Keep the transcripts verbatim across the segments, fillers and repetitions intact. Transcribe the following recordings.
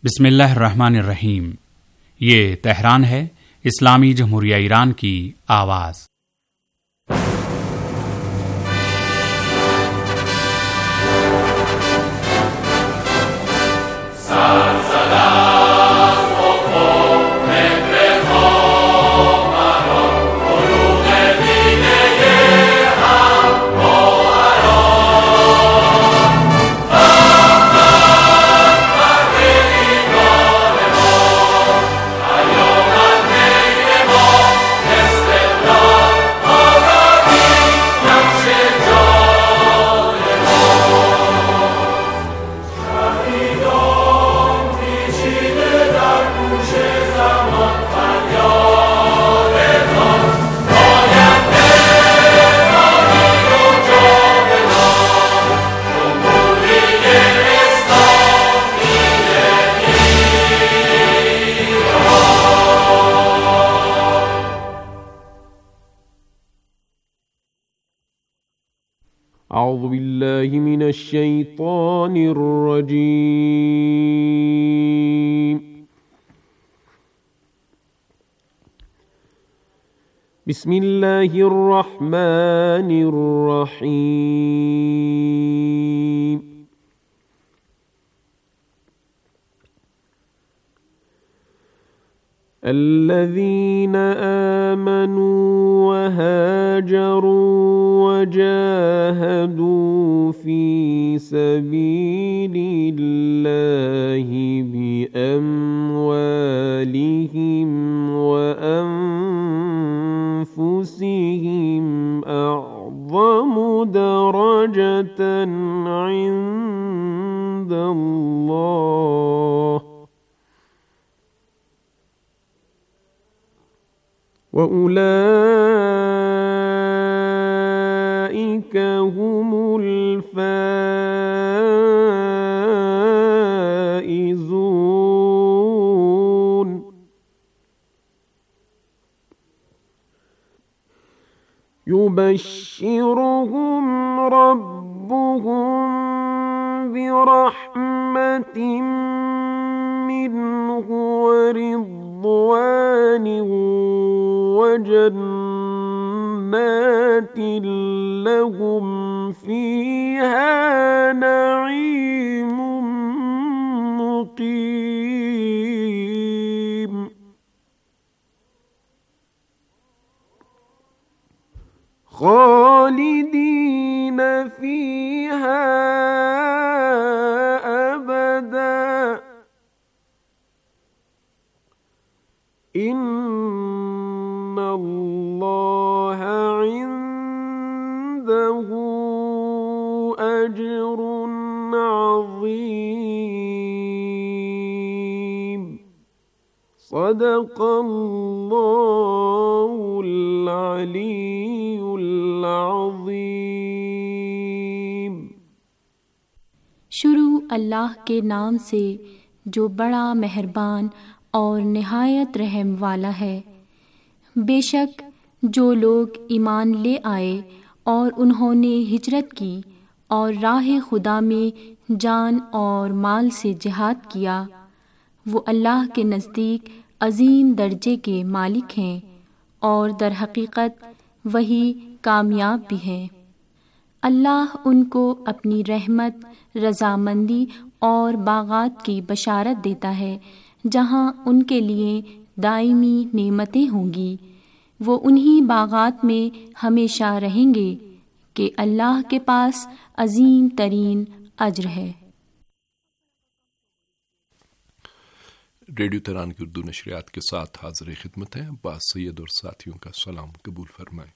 बिस्मिल्लाहिर्रहमानिर्रहीम। ये तेहरान है, इस्लामी जमहूरिया ईरान की आवाज़। أعوذ بالله من الشيطان الرجيم. بسم الله الرحمن الرحيم. الذين آمنوا وهاجروا وجاهدوا في سبيل الله بأموالهم وأنفسهم أعظم درجة عند الله وأولئك هم الفائزون. يبشرهم ربهم برحمة منه ورضوان وجنات لهم فيها نعيم مقيم. خالدين فيها أبدا. إن الله عنده أجر عظيم. صدق الله العلي العظيم. शुरू अल्लाह के नाम से जो बड़ा मेहरबान और निहायत रहम वाला है। बेशक जो लोग ईमान ले आए और उन्होंने हिजरत की और राह खुदा में जान और माल से जिहाद किया, वो अल्लाह के नज़दीक अजीम दर्जे के मालिक हैं और दर हकीकत वही कामयाब भी हैं। अल्लाह उनको अपनी रहमत, रज़ामंदी और बागात की बशारत देता है जहाँ उनके लिए दायमी नेमतें होंगी। वो उन्हीं बागात में हमेशा रहेंगे कि अल्लाह के पास अजीम तरीन अज्र है। रेडियो तेहरान की उर्दू नशरियात के साथ हाजिर खिदमत है। अब्बास सैयद और साथियों का सलाम कबूल फरमाएं।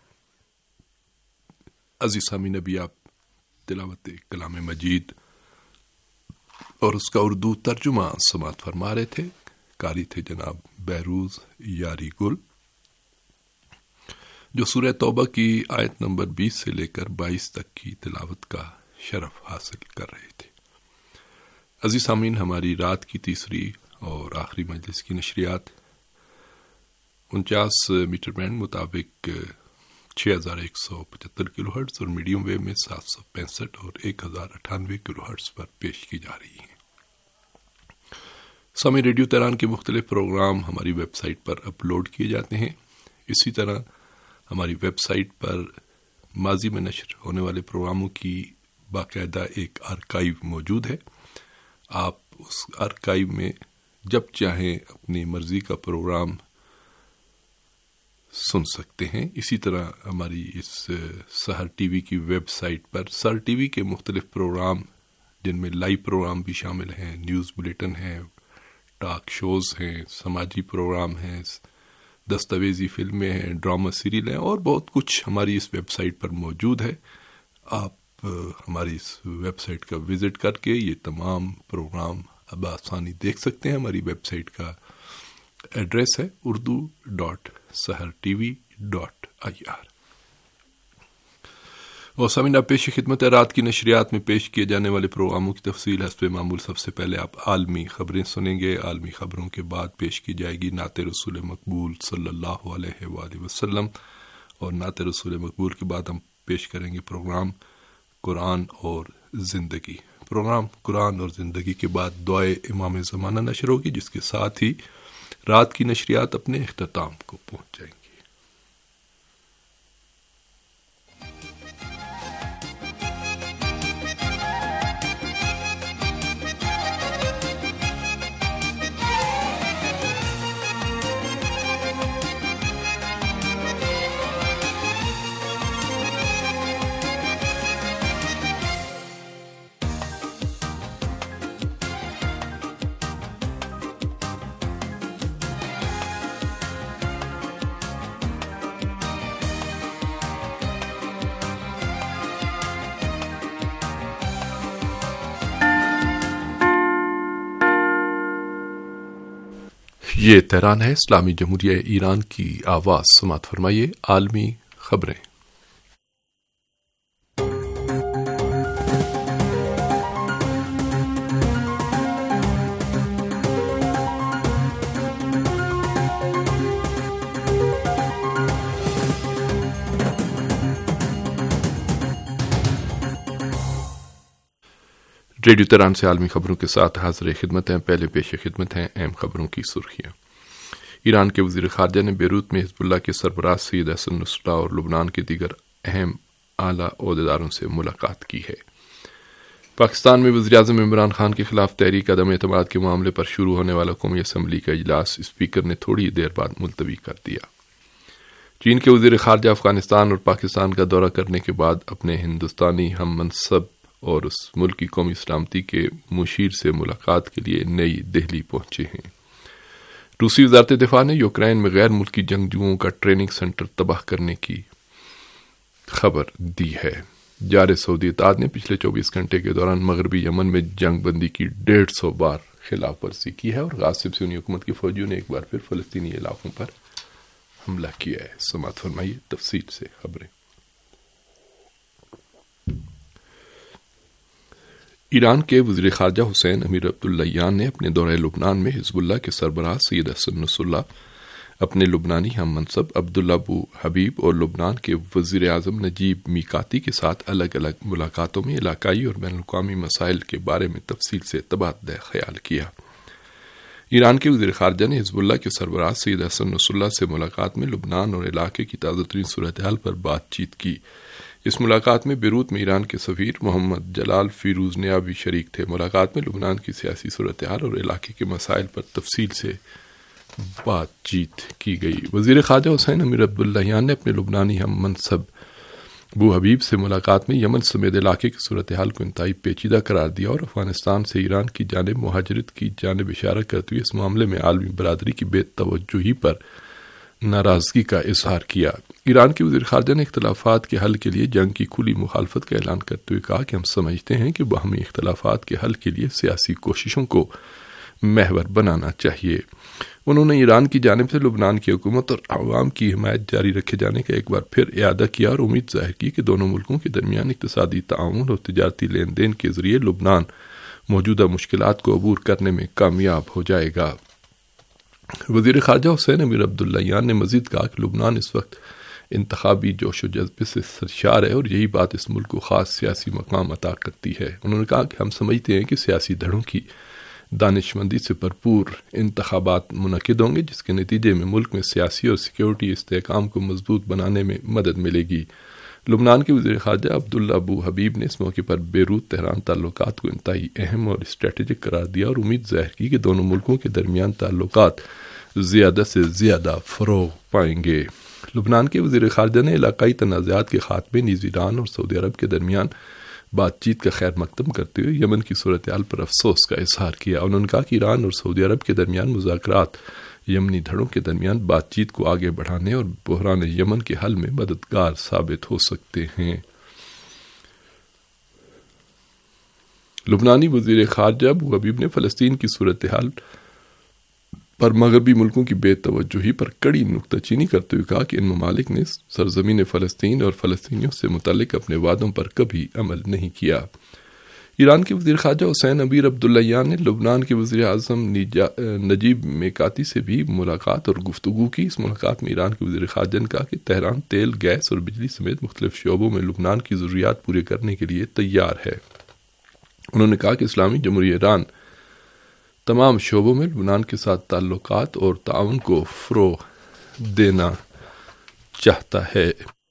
अजीज सामीन, अभी आप तिलावत कलाम मजीद और उसका उर्दू तर्जुमा समात फरमा रहे थे। कारी थे जनाब बहरूज यारी गुल, जो सूरह तौबा की आयत नंबर बीस से लेकर बाईस तक की तिलावत का शरफ हासिल कर रहे थे। अजीज सामीन, हमारी रात की तीसरी और आखिरी मजलिस की नशरियात उनचास मीटर बैंड मुताबिक छः हजार एक सौ पचहत्तर किलो हर्ट्ज और मीडियम वेव में सात सौ पैंसठ और एक हजार अठानवे किलो हर्ट्ज पर पेश की जा रही है। سامعین، ریڈیو تہران کے مختلف پروگرام ہماری ویب سائٹ پر اپلوڈ کیے جاتے ہیں. اسی طرح ہماری ویب سائٹ پر ماضی میں نشر ہونے والے پروگراموں کی باقاعدہ ایک آرکائیو موجود ہے. آپ اس آرکائیو میں جب چاہیں اپنی مرضی کا پروگرام سن سکتے ہیں. اسی طرح ہماری اس سحر ٹی وی کی ویب سائٹ پر سحر ٹی وی کے مختلف پروگرام، جن میں لائیو پروگرام بھی شامل ہیں، نیوز بلیٹن ہیں، ٹاک شوز ہیں، سماجی پروگرام ہیں، دستاویزی فلمیں ہیں، ڈرامہ سیریل ہیں اور بہت کچھ ہماری اس ویب سائٹ پر موجود ہے. آپ ہماری اس ویب سائٹ کا وزٹ کر کے یہ تمام پروگرام اب آسانی دیکھ سکتے ہیں. ہماری ویب سائٹ کا ایڈریس ہے Urdu dot Sahar T V dot I R. اور سامعین، اب پیش خدمت ہے رات کی نشریات میں پیش کیے جانے والے پروگراموں کی تفصیل. حسب معمول سب سے پہلے آپ عالمی خبریں سنیں گے. عالمی خبروں کے بعد پیش کی جائے گی نعت رسول مقبول صلی اللہ علیہ وآلہ وسلم، اور نعت رسول مقبول کے بعد ہم پیش کریں گے پروگرام قرآن اور زندگی. پروگرام قرآن اور زندگی کے بعد دعائے امام زمانہ نشر ہوگی، جس کے ساتھ ہی رات کی نشریات اپنے اختتام کو پہنچ جائیں گی. یہ تہران ہے، اسلامی جمہوریہ ایران کی آواز. سماعت فرمائیے عالمی خبریں. ریڈیو تہران سے عالمی خبروں کے ساتھ حاضر خدمت ہیں. پہلے پیش خدمت ہیں اہم خبروں کی سرخیاں. ایران کے وزیر خارجہ نے بیروت میں حزب اللہ کے سربراہ سید حسن نصراللہ اور لبنان کے دیگر اہم اعلیٰ عہدیداروں سے ملاقات کی ہے. پاکستان میں وزیر اعظم عمران خان کے خلاف تحریک عدم اعتماد کے معاملے پر شروع ہونے والا قومی اسمبلی کا اجلاس اسپیکر نے تھوڑی دیر بعد ملتوی کر دیا. چین کے وزیر خارجہ افغانستان اور پاکستان کا دورہ کرنے کے بعد اپنے ہندوستانی ہم منصب اور اس ملک کی قومی سلامتی کے مشیر سے ملاقات کے لیے نئی دہلی پہنچے ہیں. روسی وزارت دفاع نے یوکرین میں غیر ملکی جنگجوؤں کا ٹریننگ سینٹر تباہ کرنے کی خبر دی ہے. جار سعودی اطاعت نے پچھلے چوبیس گھنٹے کے دوران مغربی یمن میں جنگ بندی کی ڈیڑھ سو بار خلاف ورزی کی ہے اور غاصب سنی حکومت کی فوجیوں نے ایک بار پھر فلسطینی علاقوں پر حملہ کیا ہے. سماعت فرمائیے تفصیل سے خبریں. ایران کے وزیر خارجہ حسین امیر عبداللہیان نے اپنے دورہ لبنان میں حزب اللہ کے سربراہ سید حسن نصراللہ، اپنے لبنانی ہم منصب عبداللہ ابو حبیب اور لبنان کے وزیر اعظم نجیب میقاتی کے ساتھ الگ الگ ملاقاتوں میں علاقائی اور بین الاقوامی مسائل کے بارے میں تفصیل سے تبادلہ خیال کیا. ایران کے وزیر خارجہ نے حزب اللہ کے سربراہ سید حسن نصراللہ سے ملاقات میں لبنان اور علاقے کی تازہ ترین صورتحال پر بات چیت کی. اس ملاقات میں بیروت میں ایران کے سفیر محمد جلال فیروز نیا بھی شریک تھے. ملاقات میں لبنان کی سیاسی صورتحال اور علاقے کے مسائل پر تفصیل سے بات چیت کی گئی. وزیر خارجہ حسین امیر عبداللہیان نے اپنے لبنانی ہم منصب ابو حبیب سے ملاقات میں یمن سمیت علاقے کی صورتحال کو انتہائی پیچیدہ قرار دیا اور افغانستان سے ایران کی جانب مہاجرت کی جانب اشارہ کرتے ہوئے اس معاملے میں عالمی برادری کی بے توجہی پر ناراضگی کا اظہار کیا. ایران کے وزیر خارجہ نے اختلافات کے حل کے لیے جنگ کی کھلی مخالفت کا اعلان کرتے ہوئے کہا کہ ہم سمجھتے ہیں کہ باہمی اختلافات کے حل کے لیے سیاسی کوششوں کو محور بنانا چاہیے. انہوں نے ایران کی جانب سے لبنان کی حکومت اور عوام کی حمایت جاری رکھے جانے کا ایک بار پھر اعادہ کیا اور امید ظاہر کی کہ دونوں ملکوں کے درمیان اقتصادی تعاون اور تجارتی لین دین کے ذریعے لبنان موجودہ مشکلات کو عبور کرنے میں کامیاب ہو جائے گا. وزیر خارجہ حسین امیر عبداللہیان نے مزید کہا کہ لبنان اس وقت انتخابی جوش و جذبے سے سرشار ہے اور یہی بات اس ملک کو خاص سیاسی مقام عطا کرتی ہے. انہوں نے کہا کہ ہم سمجھتے ہیں کہ سیاسی دھڑوں کی دانشمندی سے بھرپور انتخابات منعقد ہوں گے، جس کے نتیجے میں ملک میں سیاسی اور سیکیورٹی استحکام کو مضبوط بنانے میں مدد ملے گی۔ لبنان کے وزیر خارجہ عبداللہ ابو حبیب نے اس موقع پر بیروت تہران تعلقات کو انتہائی اہم اور اسٹریٹجک قرار دیا اور امید ظاہر کی کہ دونوں ملکوں کے درمیان تعلقات زیادہ سے زیادہ فروغ پائیں گے۔ لبنان کے وزیر خارجہ نے علاقائی تنازعات کے خاتمے، نیز ایران اور سعودی عرب کے درمیان بات چیت کا خیر مقدم کرتے ہوئے یمن کی صورتحال پر افسوس کا اظہار کیا۔ انہوں نے کہا کہ ایران اور سعودی عرب کے درمیان مذاکرات یمنی دھڑوں کے درمیان بات چیت کو آگے بڑھانے اور بحران یمن کے حل میں مددگار ثابت ہو سکتے ہیں۔ لبنانی وزیر خارجہ ابو حبیب نے فلسطین کی صورتحال پر مغربی ملکوں کی بے توجہی پر کڑی نکتہ چینی کرتے ہوئے کہا کہ ان ممالک نے سرزمین فلسطین اور فلسطینیوں سے متعلق اپنے وعدوں پر کبھی عمل نہیں کیا۔ ایران کے وزیر خارجہ حسین امیر عبداللہیان نے لبنان کے وزیر اعظم نجیب میکاتی سے بھی ملاقات اور گفتگو کی۔ اس ملاقات میں ایران کے وزیر خارجہ نے کہا کہ تہران تیل، گیس اور بجلی سمیت مختلف شعبوں میں لبنان کی ضروریات پورے کرنے کے لیے تیار ہے۔ انہوں نے کہا کہ اسلامی جمہوریہ ایران تمام شعبوں میں لبنان کے ساتھ تعلقات اور تعاون کو فروغ دینا چاہتا ہے۔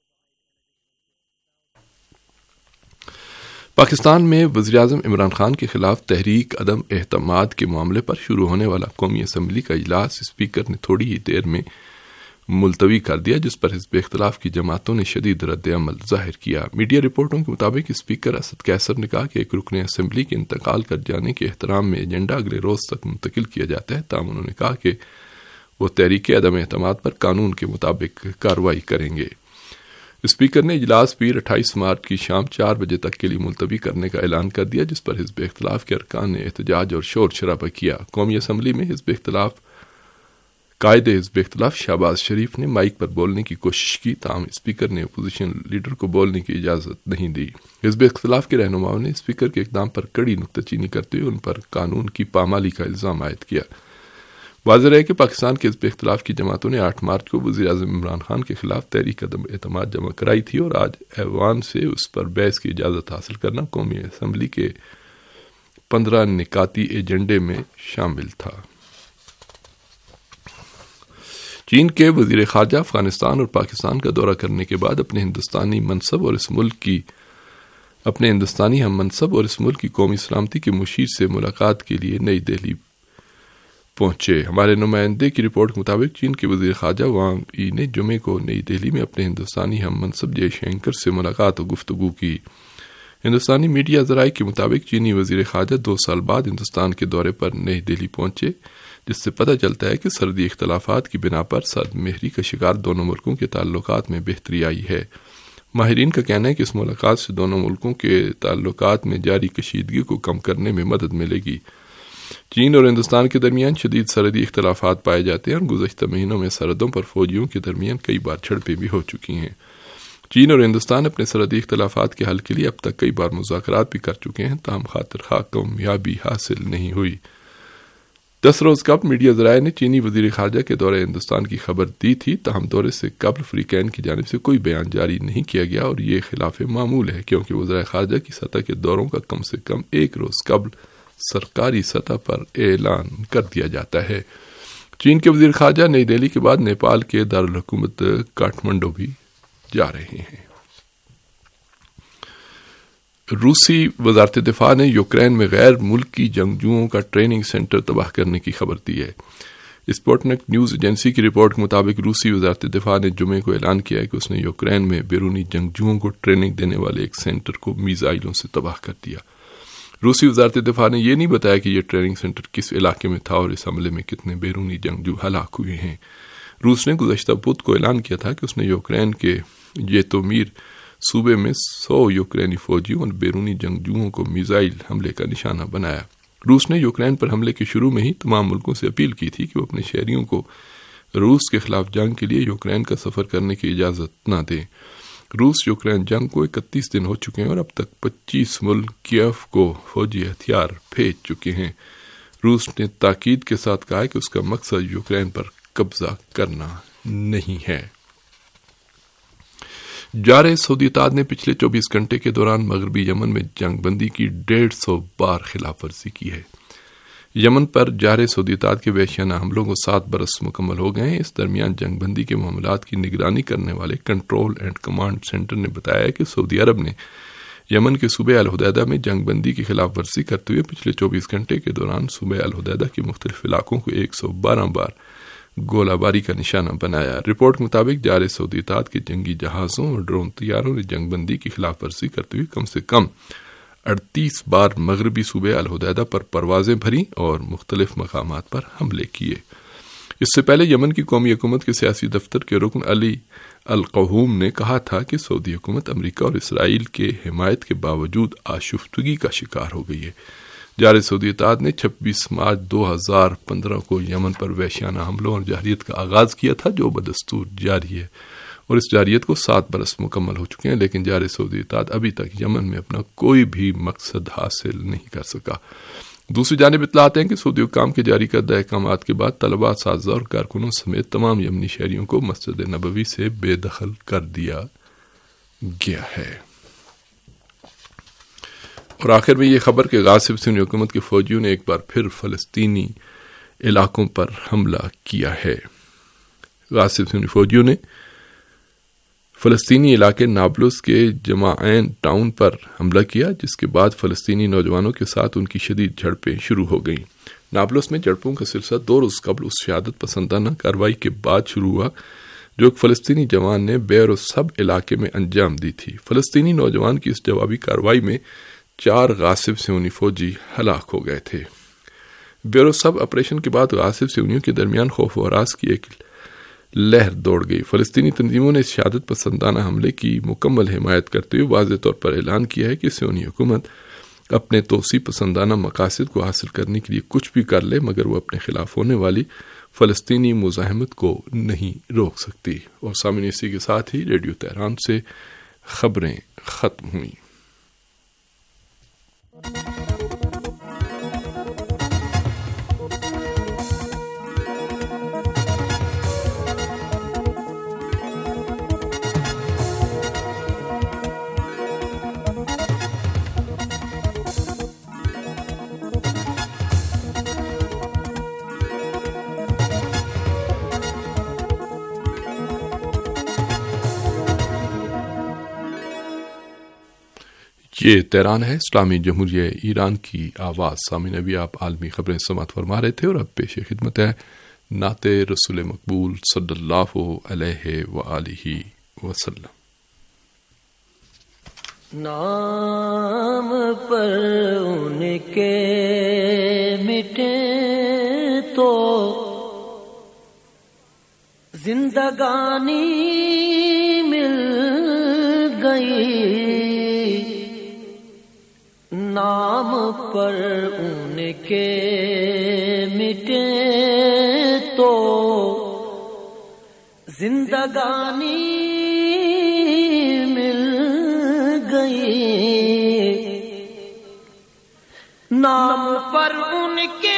پاکستان میں وزیراعظم عمران خان کے خلاف تحریک عدم اعتماد کے معاملے پر شروع ہونے والا قومی اسمبلی کا اجلاس اسپیکر نے تھوڑی ہی دیر میں ملتوی کر دیا، جس پر حزب اختلاف کی جماعتوں نے شدید رد عمل ظاہر کیا۔ میڈیا رپورٹوں کے مطابق اسپیکر اسد قیصر نے کہا کہ ایک رکن اسمبلی کے انتقال کر جانے کے احترام میں ایجنڈا اگلے روز تک منتقل کیا جاتا ہے، تاہم انہوں نے کہا کہ وہ تحریک عدم اعتماد پر قانون کے مطابق کارروائی کریں گے۔ اسپیکر نے اجلاس پیر اٹھائیس مارچ کی شام چار بجے تک کے لیے ملتوی کرنے کا اعلان کر دیا، جس پر حزب اختلاف کے ارکان نے احتجاج اور شور شرابہ کیا۔ قومی اسمبلی میں حزب اختلاف قائد حزب اختلاف شہباز شریف نے مائک پر بولنے کی کوشش کی، تاہم اسپیکر نے اپوزیشن لیڈر کو بولنے کی اجازت نہیں دی۔ حزب اختلاف کے رہنماؤں نے اسپیکر کے اقدام پر کڑی نکتہ چینی کرتے ہوئے ان پر قانون کی پامالی کا الزام عائد کیا۔ واضح رہے کہ پاکستان کے حزب اختلاف کی جماعتوں نے آٹھ مارچ کو وزیر اعظم عمران خان کے خلاف تحریک عدم اعتماد جمع کرائی تھی اور آج ایوان سے اس پر بحث کی اجازت حاصل کرنا قومی اسمبلی کے پندرہ نکاتی ایجنڈے میں شامل تھا۔ چین کے وزیر خارجہ افغانستان اور پاکستان کا دورہ کرنے کے بعد اپنے ہندوستانی منصب اور اس ملک کی اپنے ہندوستانی ہم منصب اور اس ملک کی قومی سلامتی کے مشیر سے ملاقات کے لیے نئی دہلی پہنچے۔ ہمارے نمائندے کی رپورٹ کے مطابق چین کے وزیر خارجہ وانگ ای نے جمعے کو نئی دہلی میں اپنے ہندوستانی ہم منصب جے شنکر سے ملاقات اور گفتگو کی۔ ہندوستانی میڈیا ذرائع کے مطابق چینی وزیر خارجہ دو سال بعد ہندوستان کے دورے پر نئی دہلی پہنچے، جس سے پتہ چلتا ہے کہ سرحدی اختلافات کی بنا پر سرد مہری کا شکار دونوں ملکوں کے تعلقات میں بہتری آئی ہے۔ ماہرین کا کہنا ہے کہ اس ملاقات سے دونوں ملکوں کے تعلقات میں جاری کشیدگی کو کم کرنے میں مدد ملے گی۔ چین اور ہندوستان کے درمیان شدید سرحدی اختلافات پائے جاتے ہیں اور گزشتہ مہینوں میں سرحدوں پر فوجیوں کے درمیان کئی بار جھڑپیں بھی ہو چکی ہیں۔ چین اور ہندوستان اپنے سرحدی اختلافات کے حل کے لیے اب تک کئی بار مذاکرات بھی کر چکے ہیں، تاہم خاطر خواہ کامیابی حاصل نہیں ہوئی۔ دس روز قبل میڈیا ذرائع نے چینی وزیر خارجہ کے دورے ہندوستان کی خبر دی تھی، تاہم دورے سے قبل فریقین کی جانب سے کوئی بیان جاری نہیں کیا گیا اور یہ خلاف معمول ہے، کیونکہ وزراء خارجہ کی سطح کے دوروں کا کم سے کم ایک روز قبل سرکاری سطح پر اعلان کر دیا جاتا ہے۔ چین کے وزیر خارجہ نئی دہلی کے بعد نیپال کے دارالحکومت کاٹھمنڈو بھی جا رہے ہیں۔ روسی وزارت دفاع نے یوکرین میں غیر ملکی جنگجوؤں کا ٹریننگ سینٹر تباہ کرنے کی خبر دی ہے۔ اسپوٹنک نیوز ایجنسی کی رپورٹ کے مطابق روسی وزارت دفاع نے جمعے کو اعلان کیا ہے کہ اس نے یوکرین میں بیرونی جنگجوؤں کو ٹریننگ دینے والے ایک سینٹر کو میزائلوں سے تباہ کر دیا۔ روسی وزارت دفاع نے یہ نہیں بتایا کہ یہ ٹریننگ سینٹر کس علاقے میں تھا اور اس حملے میں کتنے بیرونی جنگجو ہلاک ہوئے ہیں۔ روس نے گزشتہ بدھ کو اعلان کیا تھا کہ اس نے یوکرین کے ژیٹومیر صوبے میں سو یوکرینی فوجیوں اور بیرونی جنگجوؤں کو میزائل حملے کا نشانہ بنایا۔ روس نے یوکرین پر حملے کے شروع میں ہی تمام ملکوں سے اپیل کی تھی کہ وہ اپنے شہریوں کو روس کے خلاف جنگ کے لیے یوکرین کا سفر کرنے کی اجازت نہ دیں۔ روس یوکرین جنگ کو اکتیس دن ہو چکے ہیں اور اب تک پچیس ملک کیف کو فوجی ہتھیار بھیج چکے ہیں۔ روس نے تاکید کے ساتھ کہا کہ اس کا مقصد یوکرین پر قبضہ کرنا نہیں ہے۔ جارے سعودی اتحاد نے پچھلے چوبیس گھنٹے کے دوران مغربی یمن میں جنگ بندی کی ڈیڑھ سو بار خلاف ورزی کی ہے۔ یمن پر جاری سعودی اتحاد کے وحشیانہ حملوں کو سات برس مکمل ہو گئے ہیں۔ اس درمیان جنگ بندی کے معاملات کی نگرانی کرنے والے کنٹرول اینڈ کمانڈ سینٹر نے بتایا کہ سعودی عرب نے یمن کے صوبے الحدیدہ میں جنگ بندی کی خلاف ورزی کرتے ہوئے پچھلے چوبیس گھنٹے کے دوران صوبے الحدیدہ کے مختلف علاقوں کو ایک سو بارہ بار گولہ باری کا نشانہ بنایا۔ رپورٹ کے مطابق جاری سعودی اتحاد کے جنگی جہازوں اور ڈرون طیاروں نے جنگ بندی کی خلاف ورزی کرتے ہوئے کم سے کم اڑتیس بار مغربی صوبے الحدیدہ پر پروازیں بھری اور مختلف مقامات پر حملے کیے۔ اس سے پہلے یمن کی قومی حکومت کے سیاسی دفتر کے رکن علی القہوم نے کہا تھا کہ سعودی حکومت امریکہ اور اسرائیل کے حمایت کے باوجود آشفتگی کا شکار ہو گئی ہے۔ جاری سعودی اتحاد نے چھبیس مارچ دو ہزار پندرہ کو یمن پر وحشیانہ حملوں اور جارحیت کا آغاز کیا تھا جو بدستور جاری ہے، اور اس جارحیت کو سات برس مکمل ہو چکے ہیں، لیکن جاری سعودی اتحاد ابھی تک یمن میں اپنا کوئی بھی مقصد حاصل نہیں کر سکا۔ دوسری جانب اطلاعات ہیں کہ سعودی حکام کے جاری کردہ احکامات کے بعد طلباء، اساتذہ اور کارکنوں سمیت تمام یمنی شہریوں کو مسجد نبوی سے بے دخل کر دیا گیا ہے۔ اور آخر میں یہ خبر کہ غاصب سنی حکومت کے فوجیوں نے ایک بار پھر فلسطینی علاقوں پر حملہ کیا ہے۔ غاصب سنی فوجیوں نے فلسطینی علاقے نابلس کے جماعین ٹاؤن پر حملہ کیا، جس کے بعد فلسطینی نوجوانوں کے ساتھ ان کی شدید جھڑپیں شروع ہو گئیں۔ نابلس میں جھڑپوں کا سلسلہ دو روز قبل اس شہادت پسندانہ کارروائی کے بعد شروع ہوا جو ایک فلسطینی جوان نے بیر و سب علاقے میں انجام دی تھی۔ فلسطینی نوجوان کی اس جوابی کارروائی میں چار غاصب سیونی فوجی ہلاک ہو گئے تھے۔ بیر و سب آپریشن کے بعد غاصب سیونیوں کے درمیان خوف و ہراس کی ایک لہر دوڑ گئی۔ فلسطینی تنظیموں نے اس شہادت پسندانہ حملے کی مکمل حمایت کرتے ہوئے واضح طور پر اعلان کیا ہے کہ سیونی حکومت اپنے توسیع پسندانہ مقاصد کو حاصل کرنے کے لیے کچھ بھی کر لے، مگر وہ اپنے خلاف ہونے والی فلسطینی مزاحمت کو نہیں روک سکتی۔ اور سامعین، اسی کے ساتھ ہی ریڈیو تہران سے خبریں ختم ہوئیں۔ یہ تہران ہے، اسلامی جمہوریہ ایران کی آواز۔ سامعین، ابھی آپ عالمی خبریں سماعت فرما رہے تھے اور اب پیش خدمت ہے نعت رسول مقبول صلی اللہ علیہ وآلہ وسلم۔ نام پر ان کے مٹے تو زندگانی مل گئی، نام پر ان کے مٹے تو زندگانی مل گئی، نام پر ان کے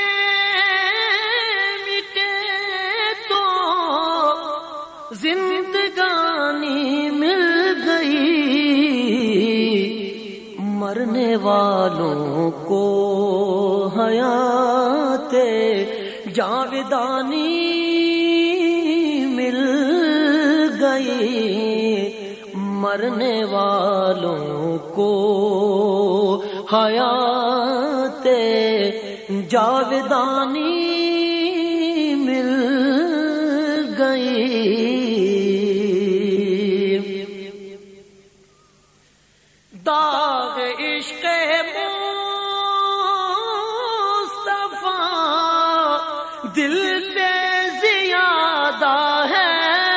مٹے تو زندگانی مل گئی، مرنے والوں کو حیات جاودانی مل گئی، مرنے والوں کو حیات جاودانی مل گئی۔ داغ عشق مصطفیٰ دل سے زیادہ ہے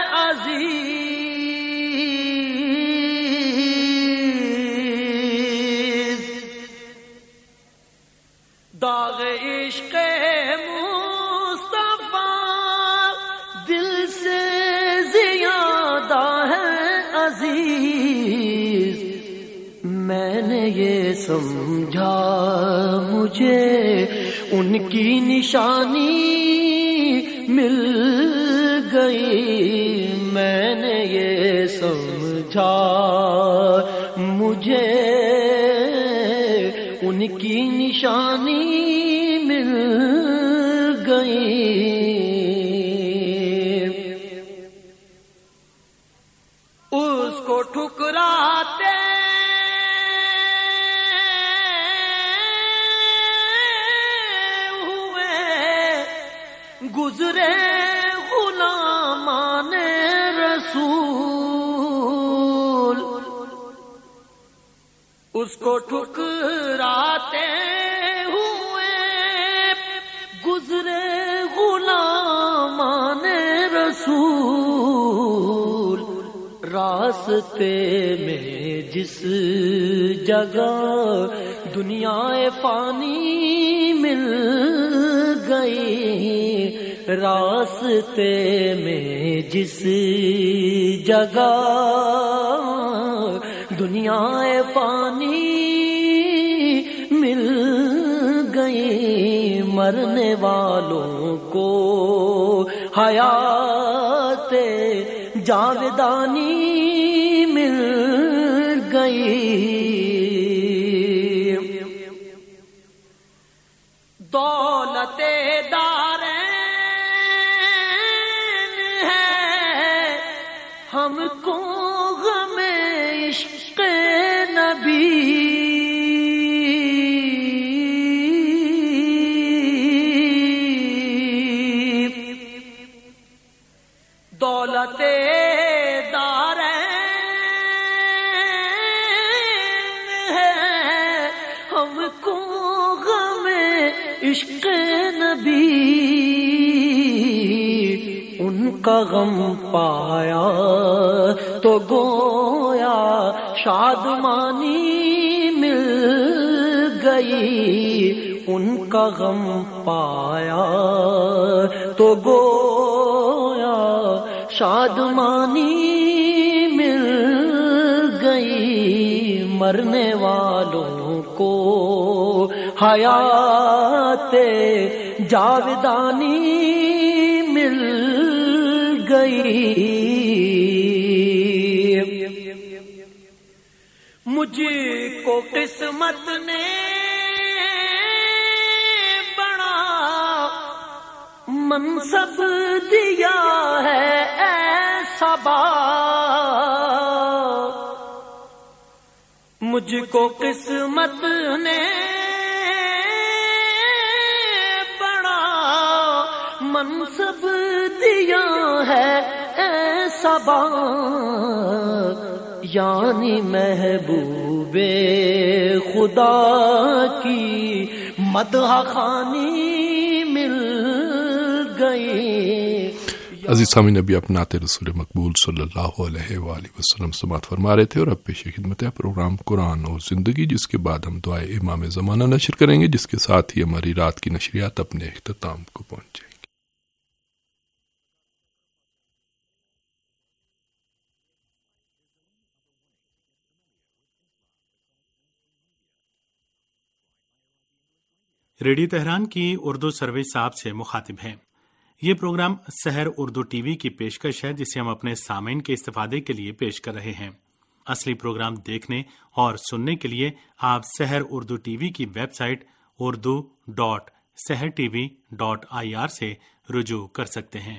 عزیز، داغ عشق مصطفیٰ دل سے زیادہ ہے عزیز، میں نے یہ سمجھا مجھے ان کی نشانی مل گئی، میں نے یہ سمجھا مجھے ان کی نشانی مل اس کو ٹھکراتے ہوئے گزرے غلامان رسول، راستے میں جس جگہ دنیا فانی مل گئی، راستے میں جس جگہ دنیا فانی مل گئی، مرنے والوں کو حیات جاودانی مل گئی۔ دولت دارین ہے ہم کو غم عشق نبی، دولت دارین ہے ہم کو غم عشق نبی، ان کا غم پایا تو گویا شادمانی مل گئی، ان کا غم پایا تو گویا شادمانی مل گئی، مرنے والوں کو حیات جاودانی مل گئی۔ مجھ کو قسمت نے بڑا منصب دیا ہے ایسا با، مجھ کو قسمت نے بڑا منصب دیا ہے ایسا با، یعنی محبوب خدا کی مدح خوانی مل گئی۔ عزیز سامعین، ابھی آپ نعت رسول مقبول صلی اللہ علیہ وآلہ وسلم سماعت فرما رہے تھے، اور اب پیش خدمت ہے پروگرام قرآن اور زندگی، جس کے بعد ہم دعائے امام زمانہ نشر کریں گے، جس کے ساتھ ہی ہماری رات کی نشریات اپنے اختتام کو پہنچ جائیں گے۔ ریڈیو تہران کی اردو سروس صاحب سے مخاطب ہیں۔ یہ programme Sahar Urdu T V کی پیشکش ہے، جسے ہم اپنے سامعین کے استفادے کے لیے پیش کر رہے ہیں۔ اصلی پروگرام دیکھنے اور سننے کے لیے آپ سحر اردو ٹی وی کی website Urdu dot Sahar T V dot I R سے رجوع کر سکتے ہیں۔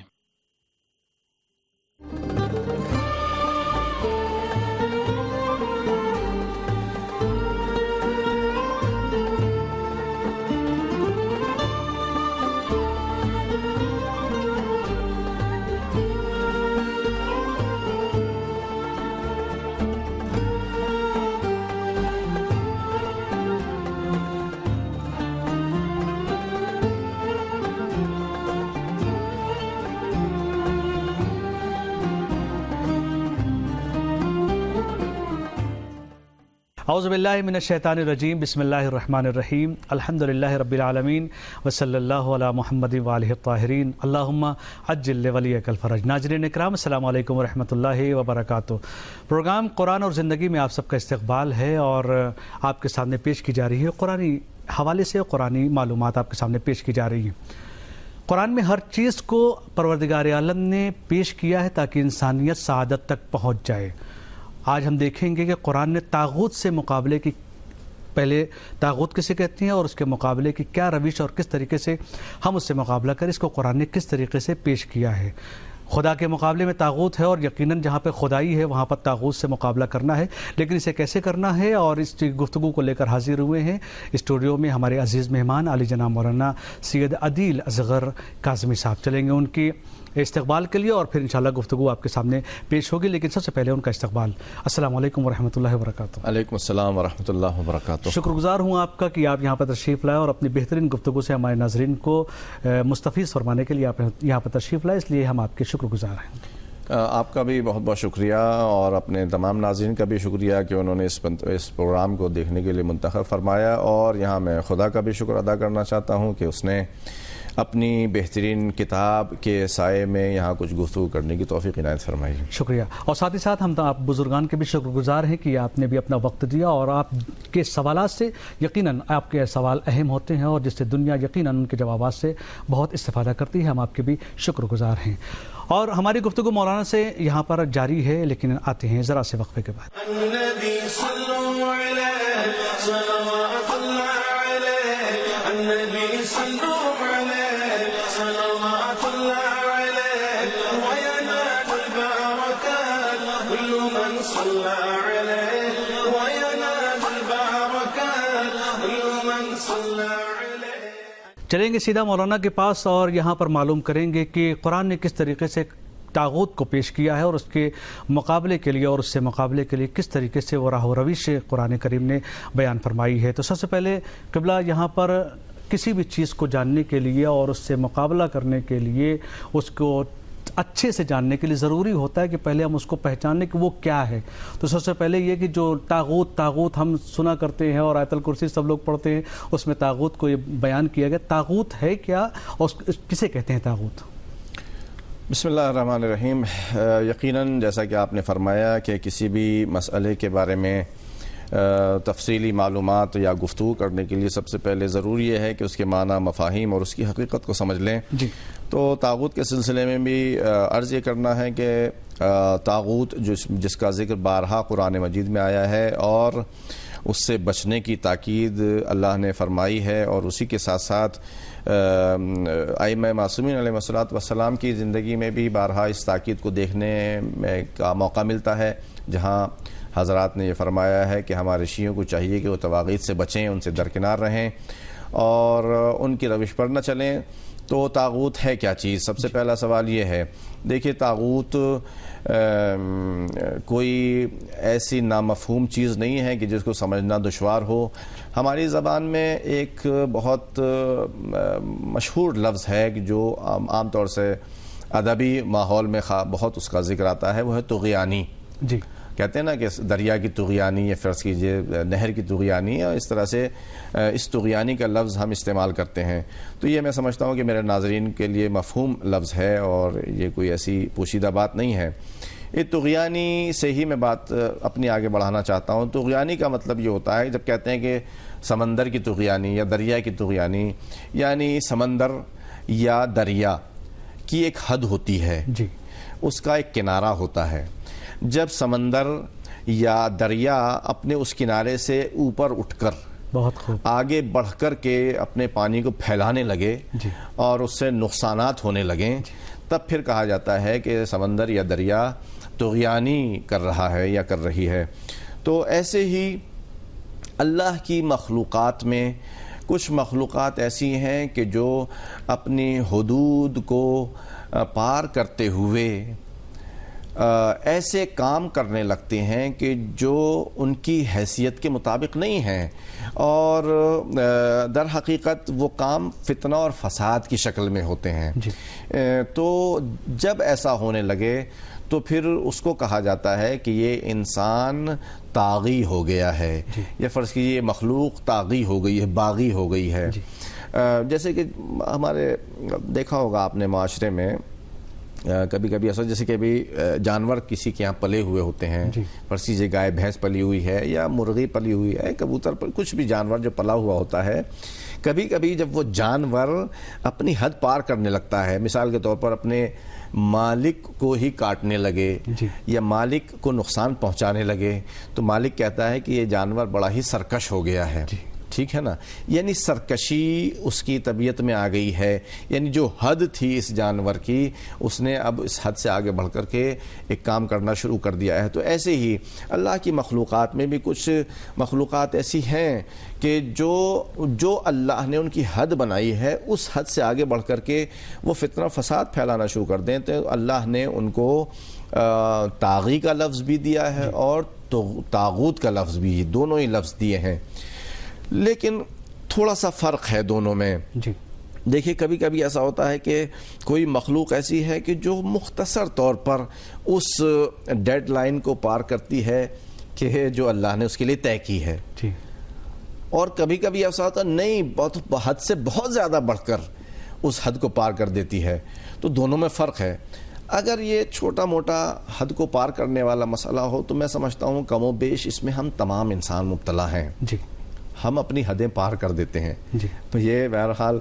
اعوذ باللہ من الشیطان الرجیم، بسم اللہ الرحمن الرحیم، الحمد للہ رب العالمین، وصلی اللہ علی محمد وآلہ الطاہرین، اللہم عجل لولیک الفرج۔ ناظرین اکرام، السلام علیکم ورحمۃ اللہ وبرکاتہ۔ پروگرام قرآن اور زندگی میں آپ سب کا استقبال ہے، اور آپ کے سامنے پیش کی جا رہی ہے قرآنی حوالے سے قرآنی معلومات آپ کے سامنے پیش کی جا رہی ہیں۔ قرآن میں ہر چیز کو پروردگار عالم نے پیش کیا ہے تاکہ انسانیت سعادت تک پہنچ جائے۔ آج ہم دیکھیں گے کہ قرآن نے طاغوت سے مقابلے کی، پہلے طاغوت کسے کہتے ہیں اور اس کے مقابلے کی کیا روش اور کس طریقے سے ہم اس سے مقابلہ کریں، اس کو قرآن نے کس طریقے سے پیش کیا ہے۔ خدا کے مقابلے میں طاغوت ہے، اور یقیناً جہاں پہ خدائی ہے وہاں پر طاغوت سے مقابلہ کرنا ہے، لیکن اسے کیسے کرنا ہے، اور اس گفتگو کو لے کر حاضر ہوئے ہیں اسٹوڈیو میں ہمارے عزیز مہمان علی جناب مولانا سید عدیل اصغر کاظمی صاحب۔ چلیں گے ان کی استقبال کے لیے اور پھر انشاءاللہ گفتگو آپ کے سامنے پیش ہوگی، لیکن سب سے پہلے ان کا استقبال۔ السلام علیکم ورحمۃ اللہ وبرکاتہ۔ علیکم السلام ورحمۃ اللہ وبرکاتہ۔ شکر گزار ہوں آپ کا کہ آپ یہاں پر تشریف لائے اور اپنی بہترین گفتگو سے ہمارے ناظرین کو مستفیض فرمانے کے لیے آپ یہاں پر تشریف لائے، اس لیے ہم آپ کے شکر گزار ہیں۔ آپ کا بھی بہت بہت شکریہ اور اپنے تمام ناظرین کا بھی شکریہ کہ انہوں نے اس اس پروگرام کو دیکھنے کے لیے منتخب فرمایا، اور یہاں میں خدا کا بھی شکر ادا کرنا چاہتا ہوں کہ اس نے اپنی بہترین کتاب کے سائے میں یہاں کچھ گفتگو کرنے کی توفیق عنایت فرمائی۔ شکریہ، اور ساتھ ہی ساتھ ہم آپ بزرگان کے بھی شکر گزار ہیں کہ آپ نے بھی اپنا وقت دیا، اور آپ کے سوالات سے یقیناً آپ کے سوال اہم ہوتے ہیں اور جس سے دنیا یقیناً ان کے جوابات سے بہت استفادہ کرتی ہے، ہم آپ کے بھی شکر گزار ہیں۔ اور ہماری گفتگو مولانا سے یہاں پر جاری ہے، لیکن آتے ہیں ذرا سے وقفے کے بعد۔ چلیں گے سیدھا مولانا کے پاس اور یہاں پر معلوم کریں گے کہ قرآن نے کس طریقے سے طاغوت کو پیش کیا ہے اور اس کے مقابلے کے لیے اور اس سے مقابلے کے لیے کس طریقے سے وہ راہ و روش قرآن کریم نے بیان فرمائی ہے۔ تو سب سے پہلے قبلہ یہاں پر کسی بھی چیز کو جاننے کے لیے اور اس سے مقابلہ کرنے کے لیے، اس کو اچھے سے جاننے کے لیے ضروری ہوتا ہے کہ پہلے ہم اس کو پہچانیں کہ وہ کیا ہے۔ تو سب سے پہلے یہ کہ جو طاغوت طاغوت ہم سنا کرتے ہیں اور آیت الکرسی سب لوگ پڑھتے ہیں، اس میں طاغوت کو یہ بیان کیا گیا، طاغوت ہے کیا اور کسے کہتے ہیں طاغوت؟ بسم اللہ الرحمن الرحیم۔ یقیناً جیسا کہ آپ نے فرمایا کہ کسی بھی مسئلے کے بارے میں تفصیلی معلومات یا گفتگو کرنے کے لیے سب سے پہلے ضروری یہ ہے کہ اس کے معنی، مفاہیم اور اس کی حقیقت کو سمجھ لیں۔ جی۔ تو طاغوت کے سلسلے میں بھی عرض یہ کرنا ہے کہ طاغوت جس جس کا ذکر بارہا قرآن مجید میں آیا ہے اور اس سے بچنے کی تاکید اللہ نے فرمائی ہے، اور اسی کے ساتھ ساتھ ائمہ معصومین علیہ الصلوۃ والسلام کی زندگی میں بھی بارہا اس تاکید کو دیکھنے میں کا موقع ملتا ہے، جہاں حضرات نے یہ فرمایا ہے کہ ہمارے شیعوں کو چاہیے کہ وہ طواغیت سے بچیں، ان سے درکنار رہیں اور ان کی روش پر نہ چلیں۔ تو طاغوت ہے کیا چیز؟ سب سے پہلا سوال یہ ہے، دیکھیے طاغوت کوئی ایسی نامفہوم چیز نہیں ہے کہ جس کو سمجھنا دشوار ہو۔ ہماری زبان میں ایک بہت مشہور لفظ ہے کہ جو عام طور سے ادبی ماحول میں بہت اس کا ذکر آتا ہے، وہ ہے طغیانی۔ جی، کہتے ہیں نا کہ دریا کی طغیانی یا فرض کیجئے نہر کی طغیانی، اور اس طرح سے اس طغیانی کا لفظ ہم استعمال کرتے ہیں۔ تو یہ میں سمجھتا ہوں کہ میرے ناظرین کے لیے مفہوم لفظ ہے اور یہ کوئی ایسی پوشیدہ بات نہیں ہے۔ یہ طغیانی سے ہی میں بات اپنی آگے بڑھانا چاہتا ہوں۔ طغیانی کا مطلب یہ ہوتا ہے جب کہتے ہیں کہ سمندر کی طغیانی یا دریا کی طغیانی، یعنی سمندر یا دریا کی ایک حد ہوتی ہے، جی، اس کا ایک کنارہ ہوتا ہے۔ جب سمندر یا دریا اپنے اس کنارے سے اوپر اٹھ کر بہت خوب آگے بڑھ کر کے اپنے پانی کو پھیلانے لگے، جی، اور اس سے نقصانات ہونے لگیں، جی، تب پھر کہا جاتا ہے کہ سمندر یا دریا طغیانی کر رہا ہے یا کر رہی ہے۔ تو ایسے ہی اللہ کی مخلوقات میں کچھ مخلوقات ایسی ہیں کہ جو اپنی حدود کو پار کرتے ہوئے ایسے کام کرنے لگتے ہیں کہ جو ان کی حیثیت کے مطابق نہیں ہیں، اور در حقیقت وہ کام فتنہ اور فساد کی شکل میں ہوتے ہیں۔ جی۔ تو جب ایسا ہونے لگے تو پھر اس کو کہا جاتا ہے کہ یہ انسان طاغی ہو گیا ہے، جی، یا فرض کیجیے یہ مخلوق طاغی ہو گئی ہے، باغی ہو گئی ہے۔ جی۔ جیسے کہ ہمارے دیکھا ہوگا آپ نے معاشرے میں کبھی کبھی ایسا جیسے کہ ابھی جانور کسی کے یہاں پلے ہوئے ہوتے ہیں، جی، فرض کیجیے گائے بھینس پلی ہوئی ہے یا مرغی پلی ہوئی ہے، کبوتر پر کچھ بھی جانور جو پلا ہوا ہوتا ہے، کبھی کبھی جب وہ جانور اپنی حد پار کرنے لگتا ہے، مثال کے طور پر اپنے مالک کو ہی کاٹنے لگے، جی، یا مالک کو نقصان پہنچانے لگے، تو مالک کہتا ہے کہ یہ جانور بڑا ہی سرکش ہو گیا ہے، جی، ٹھیک ہے نا, یعنی سرکشی اس کی طبیعت میں آ گئی ہے, یعنی جو حد تھی اس جانور کی اس نے اب اس حد سے آگے بڑھ کر کے ایک کام کرنا شروع کر دیا ہے. تو ایسے ہی اللہ کی مخلوقات میں بھی کچھ مخلوقات ایسی ہیں کہ جو جو اللہ نے ان کی حد بنائی ہے اس حد سے آگے بڑھ کر کے وہ فتنہ فساد پھیلانا شروع کر دیں. تو اللہ نے ان کو طاغی کا لفظ بھی دیا ہے اور طاغوت کا لفظ بھی, دونوں ہی لفظ دیے ہیں, لیکن تھوڑا سا فرق ہے دونوں میں. جی دیکھیے کبھی کبھی ایسا ہوتا ہے کہ کوئی مخلوق ایسی ہے کہ جو مختصر طور پر اس ڈیڈ لائن کو پار کرتی ہے کہ جو اللہ نے اس کے لیے طے کی ہے, جی, اور کبھی کبھی ایسا ہوتا ہے نہیں بہت حد سے بہت زیادہ بڑھ کر اس حد کو پار کر دیتی ہے. تو دونوں میں فرق ہے. اگر یہ چھوٹا موٹا حد کو پار کرنے والا مسئلہ ہو تو میں سمجھتا ہوں کم و بیش اس میں ہم تمام انسان مبتلا ہیں. جی, ہم اپنی حدیں پار کر دیتے ہیں. جی, تو یہ بہرحال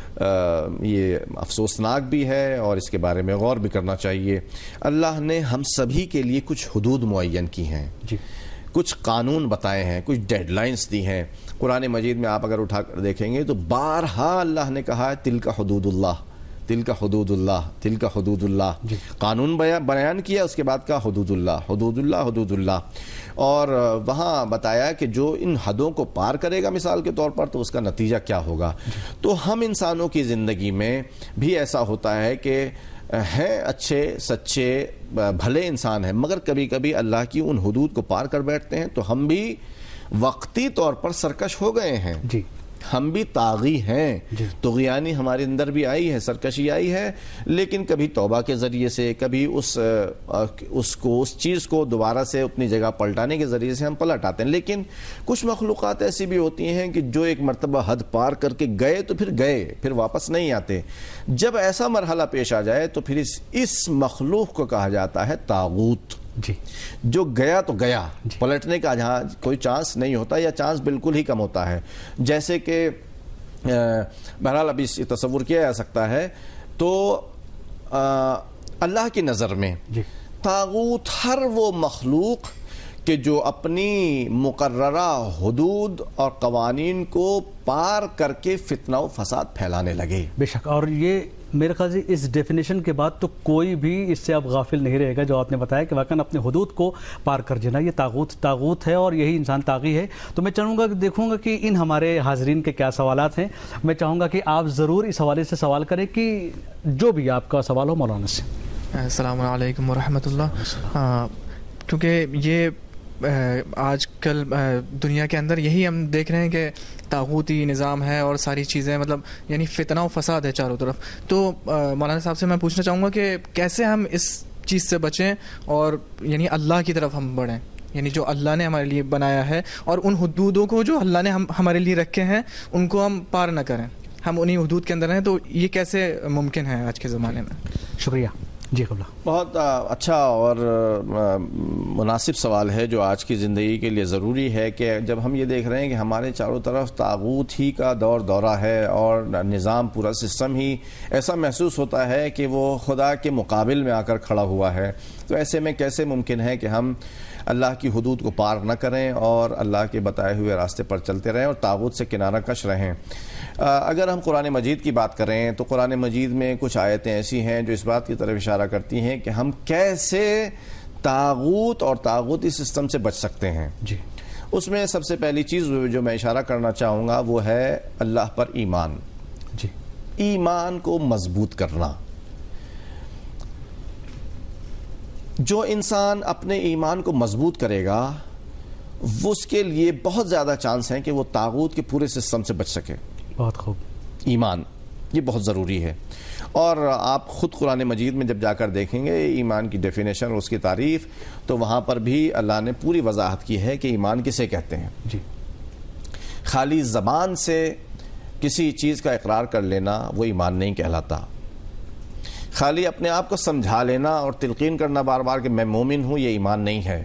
یہ افسوسناک بھی ہے اور اس کے بارے میں غور بھی کرنا چاہیے. اللہ نے ہم سبھی کے لیے کچھ حدود معین کی ہیں, جی, کچھ قانون بتائے ہیں, کچھ ڈیڈ لائنز دی ہیں. قرآن مجید میں آپ اگر اٹھا کر دیکھیں گے تو بارہا اللہ نے کہا ہے تل کا حدود اللہ, تل کا حدود اللہ, تل کا حدود اللہ. جی, قانون بیان کیا, اس کے بعد کا حدود اللہ, حدود اللہ, حدود اللہ. اور وہاں بتایا کہ جو ان حدوں کو پار کرے گا مثال کے طور پر تو اس کا نتیجہ کیا ہوگا. تو ہم انسانوں کی زندگی میں بھی ایسا ہوتا ہے کہ ہیں اچھے سچے بھلے انسان ہیں, مگر کبھی کبھی اللہ کی ان حدود کو پار کر بیٹھتے ہیں تو ہم بھی وقتی طور پر سرکش ہو گئے ہیں. جی, ہم بھی طاغی ہیں, جی, طغیانی ہمارے اندر بھی آئی ہے, سرکشی آئی ہے, لیکن کبھی توبہ کے ذریعے سے, کبھی اس اس کو اس چیز کو دوبارہ سے اپنی جگہ پلٹانے کے ذریعے سے ہم پلٹ آتے ہیں. لیکن کچھ مخلوقات ایسی بھی ہوتی ہیں کہ جو ایک مرتبہ حد پار کر کے گئے تو پھر گئے, پھر واپس نہیں آتے. جب ایسا مرحلہ پیش آ جائے تو پھر اس اس مخلوق کو کہا جاتا ہے طاغوت. جی, جو گیا تو گیا, جی, پلٹنے کا جہاں کوئی چانس نہیں ہوتا یا چانس بالکل ہی کم ہوتا ہے. جیسے کہ بہرحال ابھی تصور کیا جا سکتا ہے تو اللہ کی نظر میں جی, طاغوت ہر وہ مخلوق کہ جو اپنی مقررہ حدود اور قوانین کو پار کر کے فتنہ و فساد پھیلانے لگے. بے شک, اور یہ میرے خیال سے اس ڈیفینیشن کے بعد تو کوئی بھی اس سے اب غافل نہیں رہے گا جو آپ نے بتایا کہ واقعاً اپنے حدود کو پار کر جانا یہ طاغوت طاغوت ہے اور یہی انسان طاغی ہے. تو میں چاہوں گا کہ دیکھوں گا کہ ان ہمارے حاضرین کے کیا سوالات ہیں. میں چاہوں گا کہ آپ ضرور اس حوالے سے سوال کریں کہ جو بھی آپ کا سوال ہو مولانا سے. السلام علیکم ورحمۃ اللہ. کیونکہ یہ آج کل دنیا کے اندر یہی ہم دیکھ رہے ہیں کہ طاغوتی نظام ہے اور ساری چیزیں مطلب یعنی فتنہ و فساد ہے چاروں طرف. تو مولانا صاحب سے میں پوچھنا چاہوں گا کہ کیسے ہم اس چیز سے بچیں اور یعنی اللہ کی طرف ہم بڑھیں, یعنی جو اللہ نے ہمارے لیے بنایا ہے اور ان حدودوں کو جو اللہ نے ہم ہمارے لیے رکھے ہیں ان کو ہم پار نہ کریں, ہم انہی حدود کے اندر ہیں. تو یہ کیسے ممکن ہے آج کے زمانے میں؟ شکریہ. جی قبلہ. بہت اچھا اور مناسب سوال ہے جو آج کی زندگی کے لیے ضروری ہے کہ جب ہم یہ دیکھ رہے ہیں کہ ہمارے چاروں طرف طاغوت ہی کا دور دورہ ہے اور نظام پورا سسٹم ہی ایسا محسوس ہوتا ہے کہ وہ خدا کے مقابل میں آ کر کھڑا ہوا ہے, تو ایسے میں کیسے ممکن ہے کہ ہم اللہ کی حدود کو پار نہ کریں اور اللہ کے بتائے ہوئے راستے پر چلتے رہیں اور طاغوت سے کنارہ کش رہیں. اگر ہم قرآن مجید کی بات کریں تو قرآن مجید میں کچھ آیتیں ایسی ہیں جو اس بات کی طرف اشارہ کرتی ہیں کہ ہم کیسے طاغوت اور طاغوتی سسٹم سے بچ سکتے ہیں. جی, اس میں سب سے پہلی چیز جو میں اشارہ کرنا چاہوں گا وہ ہے اللہ پر ایمان. جی, ایمان کو مضبوط کرنا. جو انسان اپنے ایمان کو مضبوط کرے گا وہ اس کے لیے بہت زیادہ چانس ہیں کہ وہ طاغوت کے پورے سسٹم سے بچ سکے. بہت خوب. ایمان یہ بہت ضروری ہے, اور آپ خود قرآن مجید میں جب جا کر دیکھیں گے ایمان کی ڈیفینیشن اور اس کی تعریف تو وہاں پر بھی اللہ نے پوری وضاحت کی ہے کہ ایمان کسے کہتے ہیں. جی, خالی زبان سے کسی چیز کا اقرار کر لینا وہ ایمان نہیں کہلاتا. خالی اپنے آپ کو سمجھا لینا اور تلقین کرنا بار بار کہ میں مومن ہوں یہ ایمان نہیں ہے.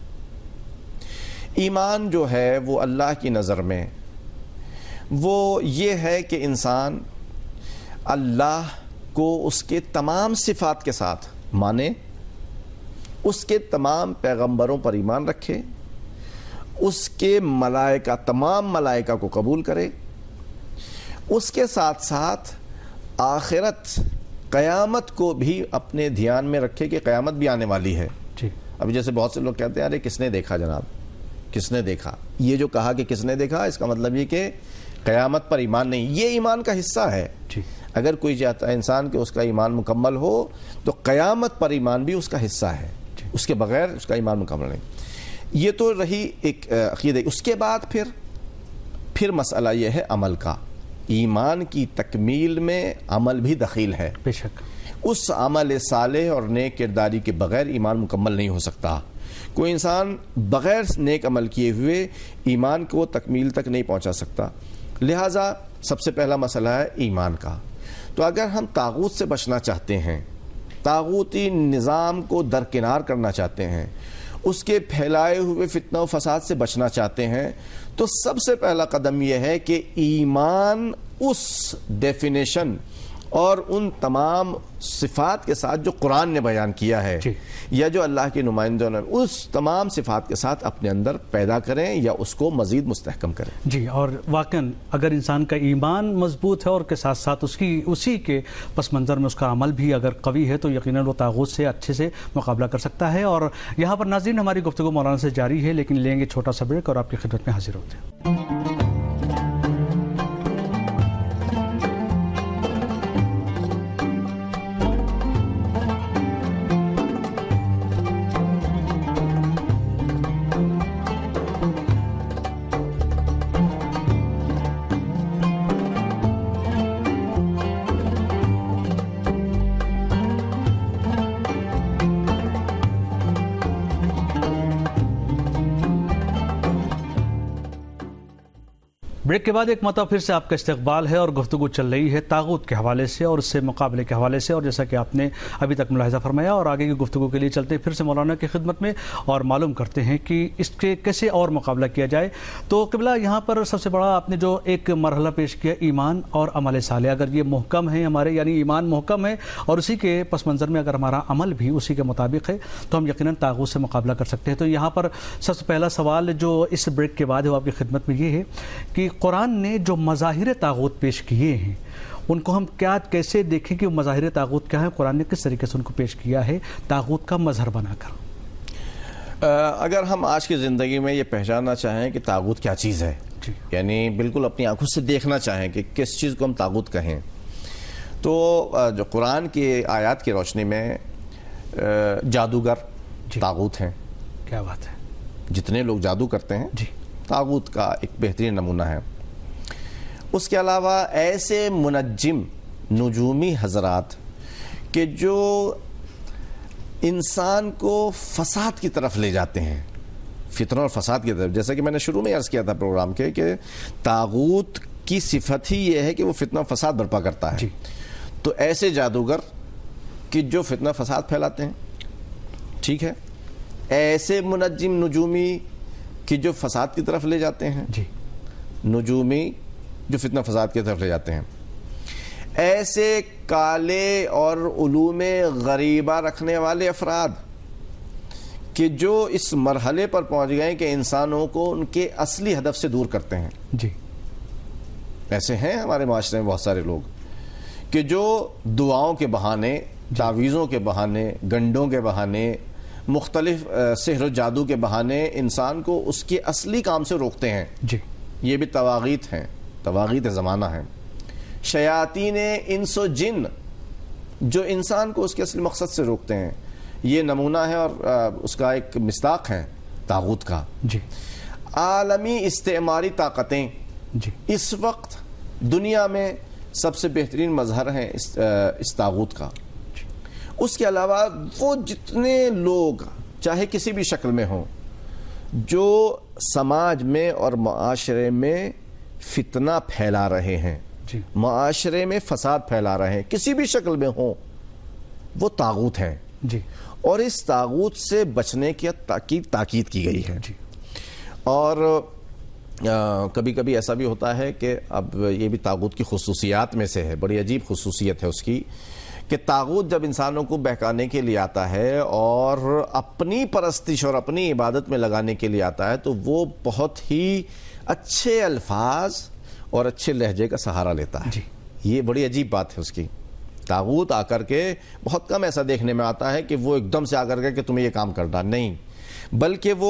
ایمان جو ہے وہ اللہ کی نظر میں وہ یہ ہے کہ انسان اللہ کو اس کے تمام صفات کے ساتھ مانے, اس کے تمام پیغمبروں پر ایمان رکھے اس کے ملائکہ تمام ملائکہ کو قبول کرے، اس کے ساتھ ساتھ آخرت قیامت کو بھی اپنے دھیان میں رکھے کہ قیامت بھی آنے والی ہے. جی. اب جیسے بہت سے لوگ کہتے ہیں ارے کس نے دیکھا جناب، کس نے دیکھا؟ یہ جو کہا کہ کس نے دیکھا، اس کا مطلب یہ کہ قیامت پر ایمان نہیں. یہ ایمان کا حصہ ہے. جی. اگر کوئی چاہتا ہے انسان کہ اس کا ایمان مکمل ہو تو قیامت پر ایمان بھی اس کا حصہ ہے. جی. اس کے بغیر اس کا ایمان مکمل نہیں. یہ تو رہی ایک عقیدہ. اس کے بعد پھر پھر مسئلہ یہ ہے عمل کا. ایمان کی تکمیل میں عمل بھی دخیل ہے. بے شک. اس عمل صالح اور نیک کرداری کے بغیر ایمان مکمل نہیں ہو سکتا. کوئی انسان بغیر نیک عمل کیے ہوئے ایمان کو تکمیل تک نہیں پہنچا سکتا. لہٰذا سب سے پہلا مسئلہ ہے ایمان کا. تو اگر ہم طاغوت سے بچنا چاہتے ہیں، طاغوتی نظام کو درکنار کرنا چاہتے ہیں، اس کے پھیلائے ہوئے فتنہ و فساد سے بچنا چاہتے ہیں، تو سب سے پہلا قدم یہ ہے کہ ایمان اس ڈیفینیشن اور ان تمام صفات کے ساتھ جو قرآن نے بیان کیا ہے جی. یا جو اللہ کے نمائندوں نے اس تمام صفات کے ساتھ اپنے اندر پیدا کریں یا اس کو مزید مستحکم کریں. جی. اور واقعاً اگر انسان کا ایمان مضبوط ہے اور کے ساتھ ساتھ اس کی اسی کے پس منظر میں اس کا عمل بھی اگر قوی ہے تو یقیناً وہ طاغوت سے اچھے سے مقابلہ کر سکتا ہے. اور یہاں پر ناظرین ہماری گفتگو مولانا سے جاری ہے، لیکن لیں گے چھوٹا سا بریک اور آپ کی خدمت میں حاضر ہوتے ہیں. بریک کے بعد ایک مرتبہ پھر سے آپ کا استقبال ہے اور گفتگو چل رہی ہے طاغوت کے حوالے سے اور اس سے مقابلے کے حوالے سے. اور جیسا کہ آپ نے ابھی تک ملاحظہ فرمایا اور آگے کی گفتگو کے لیے چلتے ہیں پھر سے مولانا کی خدمت میں اور معلوم کرتے ہیں کہ اس کے کیسے اور مقابلہ کیا جائے. تو قبلہ یہاں پر سب سے بڑا آپ نے جو ایک مرحلہ پیش کیا ایمان اور عمل صالح، اگر یہ محکم ہے ہمارے یعنی ایمان محکم ہے اور اسی کے پس منظر میں اگر ہمارا عمل بھی اسی کے مطابق ہے تو ہم یقیناً طاغوت سے مقابلہ کر سکتے ہیں. تو یہاں پر سب سے پہلا سوال جو اس بریک کے بعد ہے وہ آپ کی خدمت میں یہ ہے کہ قرآن نے جو مظاہر طاغوت پیش کیے ہیں ان کو ہم کیا کیسے دیکھیں کہ وہ مظاہر طاغوت کیا ہے، قرآن نے کس طریقے سے ان کو پیش کیا ہے طاغوت کا مظہر بنا کر؟ اگر ہم آج کی زندگی میں یہ پہچاننا چاہیں کہ طاغوت کیا چیز ہے جی. یعنی بالکل اپنی آنکھوں سے دیکھنا چاہیں کہ کس چیز کو ہم طاغوت کہیں، تو جو قرآن کی آیات کی روشنی میں جادوگر جی. طاغوت ہیں. کیا بات ہے. جتنے لوگ جادو کرتے ہیں جی. طاغوت کا ایک بہترین نمونہ ہے. اس کے علاوہ ایسے منجم نجومی حضرات کہ جو انسان کو فساد کی طرف لے جاتے ہیں، فتنہ اور فساد کی طرف. جیسا کہ میں نے شروع میں عرض کیا تھا پروگرام کے کہ طاغوت کی صفت ہی یہ ہے کہ وہ فتنہ و فساد برپا کرتا ہے. جی. تو ایسے جادوگر کہ جو فتنہ فساد پھیلاتے ہیں، ٹھیک ہے، ایسے منجم نجومی کہ جو فساد کی طرف لے جاتے ہیں، جی. نجومی جو فتنہ فساد کی طرف لے جاتے ہیں، ایسے کالے اور علوم غریبہ رکھنے والے افراد کہ جو اس مرحلے پر پہنچ گئے کہ انسانوں کو ان کے اصلی ہدف سے دور کرتے ہیں. جی. ایسے ہیں ہمارے معاشرے میں بہت سارے لوگ کہ جو دعاؤں کے بہانے، تعویذوں کے بہانے، گنڈوں کے بہانے، مختلف سحر و جادو کے بہانے انسان کو اس کے اصلی کام سے روکتے ہیں. جی. یہ بھی طواغیت ہیں، طواغیت زمانہ ہیں، شیاطین انس و جن جو انسان کو اس کے اصلی مقصد سے روکتے ہیں. یہ نمونہ ہے اور اس کا ایک مصداق ہے طاغوت کا. جی. عالمی استعماری طاقتیں جی. اس وقت دنیا میں سب سے بہترین مظہر ہیں اس طاغوت کا. اس کے علاوہ وہ جتنے لوگ چاہے کسی بھی شکل میں ہوں جو سماج میں اور معاشرے میں فتنہ پھیلا رہے ہیں، جی. معاشرے میں فساد پھیلا رہے ہیں، کسی بھی شکل میں ہوں، وہ طاغوت ہیں. جی. اور اس طاغوت سے بچنے کی تاکید تاکید کی گئی ہے. جی. اور کبھی کبھی ایسا بھی ہوتا ہے کہ اب یہ بھی طاغوت کی خصوصیات میں سے ہے، بڑی عجیب خصوصیت ہے اس کی کہ طاغوت جب انسانوں کو بہکانے کے لیے آتا ہے اور اپنی پرستش اور اپنی عبادت میں لگانے کے لیے آتا ہے تو وہ بہت ہی اچھے الفاظ اور اچھے لہجے کا سہارا لیتا ہے. یہ بڑی عجیب بات ہے اس کی. طاغوت آ کر کے بہت کم ایسا دیکھنے میں آتا ہے کہ وہ ایک دم سے آ کر کے کہ تمہیں یہ کام کرنا نہیں، بلکہ وہ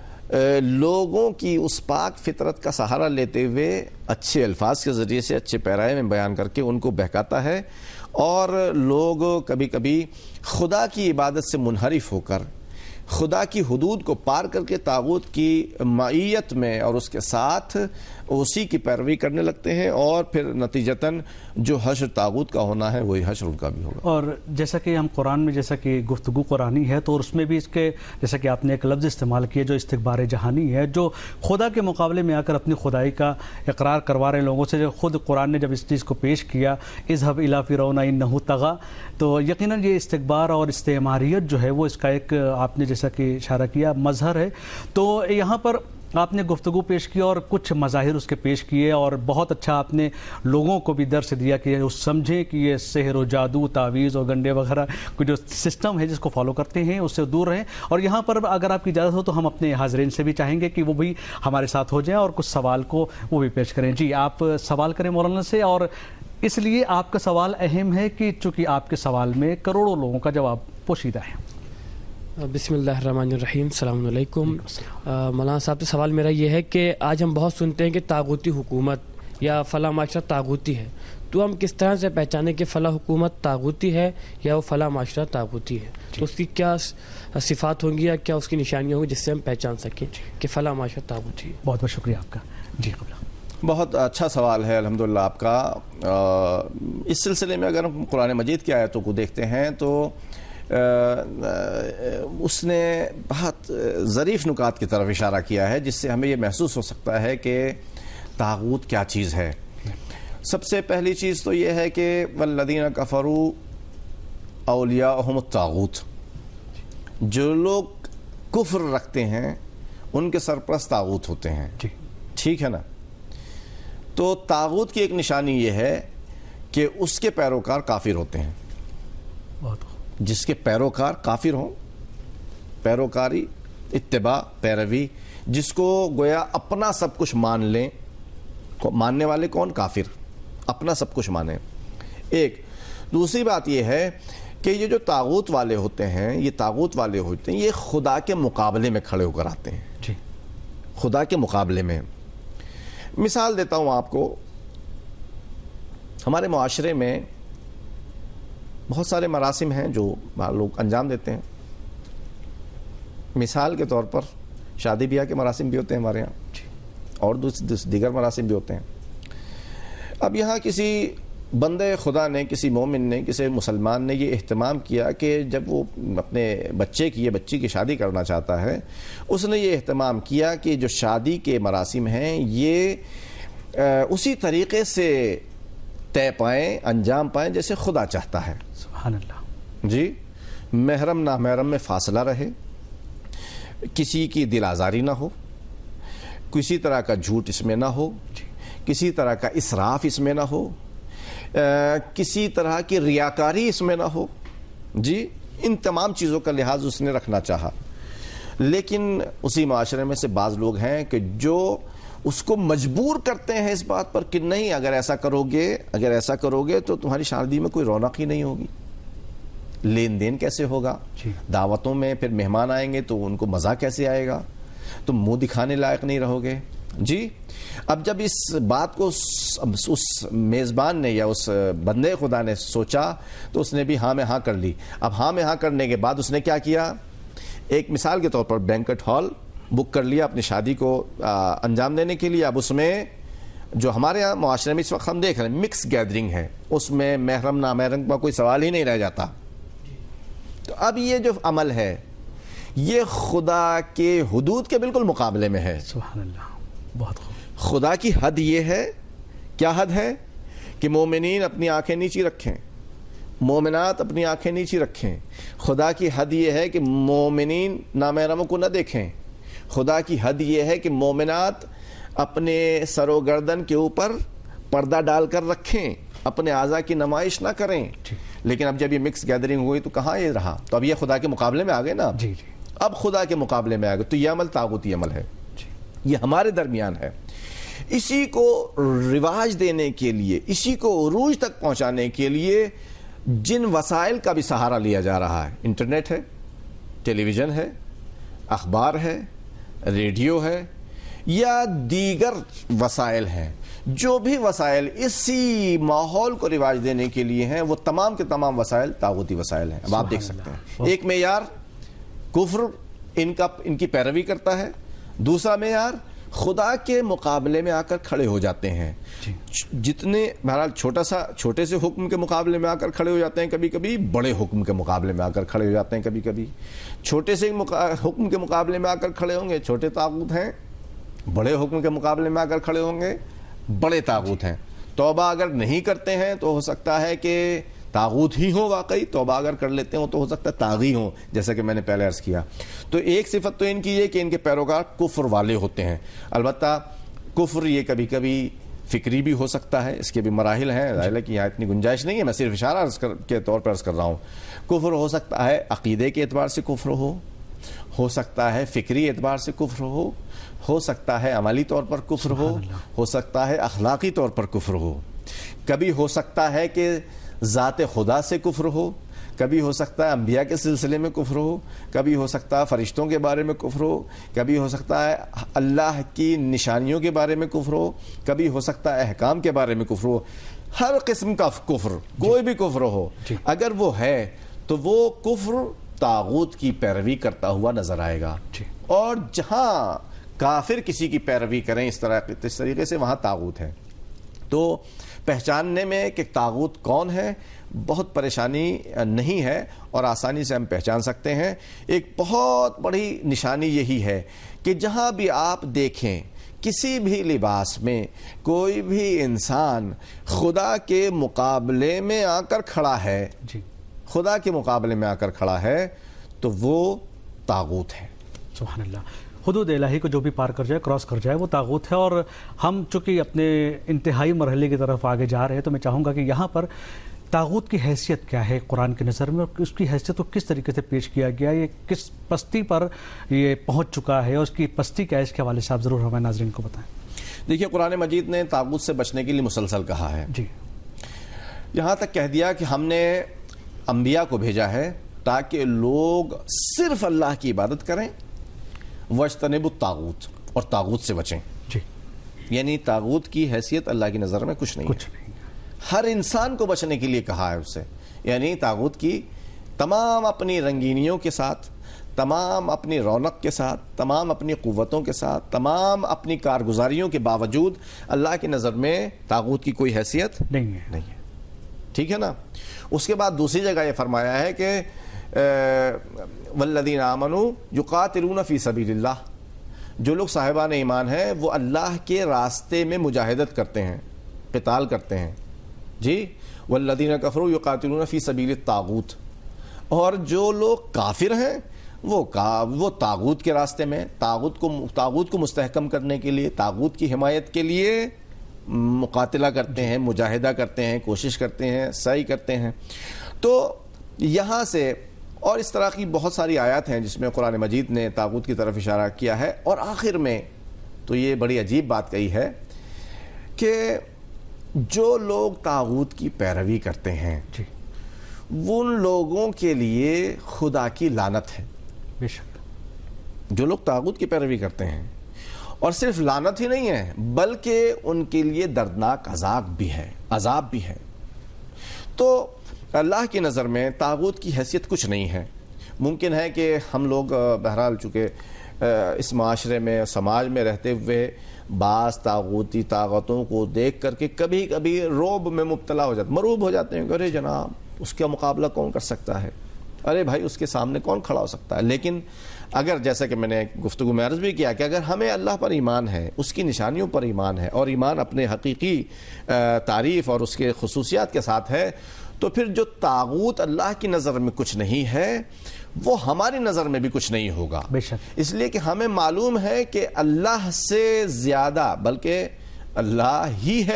لوگوں کی اس پاک فطرت کا سہارا لیتے ہوئے اچھے الفاظ کے ذریعے سے اچھے پیرائے میں بیان کر کے ان کو بہکاتا ہے، اور لوگ کبھی کبھی خدا کی عبادت سے منحرف ہو کر خدا کی حدود کو پار کر کے طاغوت کی معیت میں اور اس کے ساتھ اسی کی پیروی کرنے لگتے ہیں، اور پھر نتیجتاً جو حشر طاغوت کا ہونا ہے وہی حشر ان کا بھی ہوگا. اور جیسا کہ ہم قرآن میں جیسا کہ گفتگو قرآنی ہے تو اس میں بھی اس کے جیسا کہ آپ نے ایک لفظ استعمال کیا جو استکبار جہانی ہے، جو خدا کے مقابلے میں آ کر اپنی خدائی کا اقرار کروا رہے ہیں لوگوں سے. جو خود قرآن نے جب اس چیز کو پیش کیا اذهب الی فرعون انہ طغی، تو یقیناً یہ استکبار اور استعماریت جو ہے وہ اس کا ایک آپ نے جیسا کہ اشارہ کیا مظہر ہے. تو یہاں پر آپ نے گفتگو پیش کی اور کچھ مظاہر اس کے پیش کیے، اور بہت اچھا آپ نے لوگوں کو بھی درس دیا کہ وہ سمجھیں کہ یہ سحر و جادو، تعویذ اور گنڈے وغیرہ کو جو سسٹم ہے جس کو فالو کرتے ہیں اس سے دور رہیں. اور یہاں پر اگر آپ کی اجازت ہو تو ہم اپنے حاضرین سے بھی چاہیں گے کہ وہ بھی ہمارے ساتھ ہو جائیں اور کچھ سوال کو وہ بھی پیش کریں. جی آپ سوال کریں مولانا سے، اور اس لیے آپ کا سوال اہم ہے کہ چونکہ آپ کے سوال میں کروڑوں لوگوں کا جواب پوشیدہ ہے. بسم اللہ الرحمن الرحیم. السلام علیکم. مولانا صاحب سے سوال میرا یہ ہے کہ آج ہم بہت سنتے ہیں کہ طاغوتی حکومت یا فلاں معاشرہ طاغوتی ہے، تو ہم کس طرح سے پہچانیں کہ فلاں حکومت طاغوتی ہے یا وہ فلاں معاشرہ طاغوتی ہے؟ تو اس کی کیا صفات ہوں گی یا کیا اس کی نشانیاں ہوں گی جس سے ہم پہچان سکیں کہ فلاں معاشرہ طاغوتی ہے؟ بہت بہت شکریہ آپ کا. جی قبلہ. بہت اچھا سوال ہے الحمدللہ آپ کا. اس سلسلے میں اگر ہم قرآن مجید کی آیتوں کو دیکھتے ہیں تو اس نے بہت ظریف نکات کی طرف اشارہ کیا ہے جس سے ہمیں یہ محسوس ہو سکتا ہے کہ طاغوت کیا چیز ہے. سب سے پہلی چیز تو یہ ہے کہ والذین کفروا اولیاءہم الطاغوت، جو لوگ کفر رکھتے ہیں ان کے سرپرست طاغوت ہوتے ہیں. ٹھیک ہے نا؟ تو طاغوت کی ایک نشانی یہ ہے کہ اس کے پیروکار کافر ہوتے ہیں. جس کے پیروکار کافر ہوں، پیروکاری، اتباع، پیروی، جس کو گویا اپنا سب کچھ مان لیں. ماننے والے کون؟ کافر، اپنا سب کچھ مانیں. ایک دوسری بات یہ ہے کہ یہ جو طاغوت والے ہوتے ہیں یہ طاغوت والے ہوتے ہیں یہ خدا کے مقابلے میں کھڑے ہو کر آتے ہیں. جی خدا کے مقابلے میں. مثال دیتا ہوں آپ کو. ہمارے معاشرے میں بہت سارے مراسم ہیں جو لوگ انجام دیتے ہیں. مثال کے طور پر شادی بیاہ کے مراسم بھی ہوتے ہیں ہمارے یہاں، اور دیگر مراسم بھی ہوتے ہیں. اب یہاں کسی بندے خدا نے، کسی مومن نے، کسی مسلمان نے یہ اہتمام کیا کہ جب وہ اپنے بچے کی یا بچی کی شادی کرنا چاہتا ہے، اس نے یہ اہتمام کیا کہ جو شادی کے مراسم ہیں یہ اسی طریقے سے طے پائیں، انجام پائیں جیسے خدا چاہتا ہے. سبحان اللہ. جی محرم نہ محرم میں فاصلہ رہے، کسی کی دل آزاری نہ ہو، کسی طرح کا جھوٹ اس میں نہ ہو، کسی طرح کا اسراف اس میں نہ ہو، کسی طرح کی ریاکاری اس میں نہ ہو. جی ان تمام چیزوں کا لحاظ اس نے رکھنا چاہا. لیکن اسی معاشرے میں سے بعض لوگ ہیں کہ جو اس کو مجبور کرتے ہیں اس بات پر کہ نہیں اگر ایسا کرو گے اگر ایسا کرو گے تو تمہاری شادی میں کوئی رونق ہی نہیں ہوگی، لین دین کیسے ہوگا، دعوتوں میں پھر مہمان آئیں گے تو ان کو مزہ کیسے آئے گا، تم منہ دکھانے لائق نہیں رہو گے. جی اب جب اس بات کو اس میزبان نے یا اس بندے خدا نے سوچا تو اس نے بھی ہاں میں ہاں کر لی. اب ہاں میں ہاں کرنے کے بعد اس نے کیا کیا، ایک مثال کے طور پر بینکٹ ہال بک کر لیا اپنی شادی کو انجام دینے کے لیے. اب اس میں جو ہمارے یہاں معاشرے میں اس وقت ہم دیکھ رہے ہیں مکس گیدرنگ ہے، اس میں محرم نامحرم کا کوئی سوال ہی نہیں رہ جاتا. تو اب یہ جو عمل ہے یہ خدا کے حدود کے بالکل مقابلے میں ہے. سبحان اللہ. بہت خوب. خدا کی حد یہ ہے، کیا حد ہے کہ مومنین اپنی آنکھیں نیچی رکھیں، مومنات اپنی آنکھیں نیچی رکھیں. خدا کی حد یہ ہے کہ مومنین نامحرموں کو نہ دیکھیں. خدا کی حد یہ ہے کہ مومنات اپنے سر و گردن کے اوپر پردہ ڈال کر رکھیں، اپنے اعضاء کی نمائش نہ کریں. لیکن اب جب یہ مکس گیدرنگ ہوئی تو کہاں یہ رہا؟ تو اب یہ خدا کے مقابلے میں آ گئے نا. جی جی اب خدا کے مقابلے میں آ گئے تو یہ عمل طاغوتی عمل ہے. یہ ہمارے درمیان ہے. اسی کو رواج دینے کے لیے, اسی کو عروج تک پہنچانے کے لیے جن وسائل کا بھی سہارا لیا جا رہا ہے, انٹرنیٹ ہے, ٹیلی ویژن ہے, اخبار ہے, ریڈیو ہے, یا دیگر وسائل ہیں, جو بھی وسائل اسی ماحول کو رواج دینے کے لیے ہیں, وہ تمام کے تمام وسائل طاغوتی وسائل ہیں. اب آپ دیکھ سکتے ہیں ایک معیار کفر ان کا ان کی پیروی کرتا ہے, دوسرا معیار خدا کے مقابلے میں آ کر کھڑے ہو جاتے ہیں. جتنے بہرحال چھوٹا سا چھوٹے سے حکم کے مقابلے میں آ کر کھڑے ہو جاتے ہیں, کبھی کبھی بڑے حکم کے مقابلے میں آ کر کھڑے ہو جاتے ہیں. کبھی کبھی چھوٹے سے حکم کے مقابلے میں آ کر کھڑے ہوں گے, چھوٹے طاغوت ہیں. بڑے حکم کے مقابلے میں آ کر کھڑے ہوں گے, بڑے طاغوت ہیں. توبہ اگر نہیں کرتے ہیں تو ہو سکتا ہے کہ طاغوت ہی ہوں واقعی, توبہ اگر کر لیتے ہوں تو ہو سکتا ہے طاغی ہوں, جیسا کہ میں نے پہلے عرض کیا. تو ایک صفت تو ان کی یہ کہ ان کے پیروکار کفر والے ہوتے ہیں. البتہ کفر یہ کبھی کبھی فکری بھی ہو سکتا ہے, اس کے بھی مراحل ہیں, ظاہر ہے کہ یہاں اتنی گنجائش نہیں ہے, میں صرف اشارہ کے طور پر عرض کر رہا ہوں. کفر ہو سکتا ہے عقیدے کے اعتبار سے کفر ہو ہو سکتا ہے فکری اعتبار سے کفر ہو ہو سکتا ہے عملی طور پر کفر ہو ہو سکتا ہے اخلاقی طور پر کفر ہو, کبھی ہو سکتا ہے کہ ذات خدا سے کفر ہو, کبھی ہو سکتا ہے انبیاء کے سلسلے میں کفر ہو, کبھی ہو سکتا ہے فرشتوں کے بارے میں کفر ہو, کبھی ہو سکتا ہے اللہ کی نشانیوں کے بارے میں کفر ہو, کبھی ہو سکتا ہے احکام کے بارے میں کفر ہو. ہر قسم کا کفر, کوئی بھی کفر ہو, اگر وہ ہے تو وہ کفر طاغوت کی پیروی کرتا ہوا نظر آئے گا. اور جہاں کافر کسی کی پیروی کریں اس طرح اس طریقے سے, وہاں طاغوت ہے. تو پہچاننے میں کہ طاغوت کون ہے بہت پریشانی نہیں ہے, اور آسانی سے ہم پہچان سکتے ہیں. ایک بہت بڑی نشانی یہی ہے کہ جہاں بھی آپ دیکھیں کسی بھی لباس میں کوئی بھی انسان خدا کے مقابلے میں آ کر کھڑا ہے, جی خدا کے مقابلے میں آ کر کھڑا ہے, تو وہ طاغوت ہے. سبحان اللہ. حدود الہی کو جو بھی پار کر جائے, کراس کر جائے, وہ طاغوت ہے. اور ہم چونکہ اپنے انتہائی مرحلے کی طرف آگے جا رہے ہیں, تو میں چاہوں گا کہ یہاں پر طاغوت کی حیثیت کیا ہے قرآن کی نظر میں, اور اس کی حیثیت کو کس طریقے سے پیش کیا گیا, یہ کس پستی پر یہ پہنچ چکا ہے, اور اس کی پستی کیا ہے, اس کے حوالے سے آپ ضرور ہمارے ناظرین کو بتائیں. دیکھیے, قرآن مجید نے طاغوت سے بچنے کے لیے مسلسل کہا ہے. جی یہاں تک کہہ دیا کہ ہم نے انبیاء کو بھیجا ہے تاکہ لوگ صرف اللہ کی عبادت کریں, وَاجْتَنِبُوا الطَّاغُوتَ, اور طاغوت سے بچیں. جی یعنی طاغوت کی حیثیت اللہ کی نظر میں کچھ نہیں کچھ نہیں ہر انسان کو بچنے کے لیے کہا ہے اس سے. یعنی طاغوت کی تمام اپنی رنگینیوں کے ساتھ, تمام اپنی رونق کے ساتھ, تمام اپنی قوتوں کے ساتھ, تمام اپنی کارگزاریوں کے باوجود اللہ کی نظر میں طاغوت کی کوئی حیثیت نہیں ہے نہیں ہے ٹھیک ہے نا. اس کے بعد دوسری جگہ یہ فرمایا ہے کہ والذین آمنوا یقاتلون فی سبیل اللہ, جو لوگ صاحبان ایمان ہیں وہ اللہ کے راستے میں مجاہدت کرتے ہیں, قتال کرتے ہیں. جی والذین کفروا یقاتلون فی سبیل الطاغوت, اور جو لوگ کافر ہیں وہ وہ طاغوت کے راستے میں طاغوت کو طاغوت کو مستحکم کرنے کے لیے, طاغوت کی حمایت کے لیے مقاتلہ کرتے ہیں, مجاہدہ کرتے ہیں, کوشش کرتے ہیں, سعی کرتے ہیں. تو یہاں سے اور اس طرح کی بہت ساری آیات ہیں جس میں قرآن مجید نے طاغوت کی طرف اشارہ کیا ہے. اور آخر میں تو یہ بڑی عجیب بات کہی ہے کہ جو لوگ طاغوت کی پیروی کرتے ہیں جی ان لوگوں کے لیے خدا کی لعنت ہے. بے شک جو لوگ طاغوت کی پیروی کرتے ہیں, اور صرف لعنت ہی نہیں ہے بلکہ ان کے لیے دردناک عذاب بھی ہے عذاب بھی ہے. تو اللہ کی نظر میں طاغوت کی حیثیت کچھ نہیں ہے. ممکن ہے کہ ہم لوگ بہرحال چونکہ اس معاشرے میں سماج میں رہتے ہوئے بعض طاغوتی طاقتوں کو دیکھ کر کے کبھی کبھی روب میں مبتلا ہو جاتے, مروب ہو جاتے ہیں کہ ارے جناب اس کا مقابلہ کون کر سکتا ہے, ارے بھائی اس کے سامنے کون کھڑا ہو سکتا ہے. لیکن اگر جیسا کہ میں نے گفتگو میں عرض بھی کیا کہ اگر ہمیں اللہ پر ایمان ہے, اس کی نشانیوں پر ایمان ہے, اور ایمان اپنے حقیقی تعریف اور اس کے خصوصیات کے ساتھ ہے, تو پھر جو طاغوت اللہ کی نظر میں کچھ نہیں ہے وہ ہماری نظر میں بھی کچھ نہیں ہوگا. اس لیے کہ ہمیں معلوم ہے کہ اللہ سے زیادہ بلکہ اللہ ہی ہے جو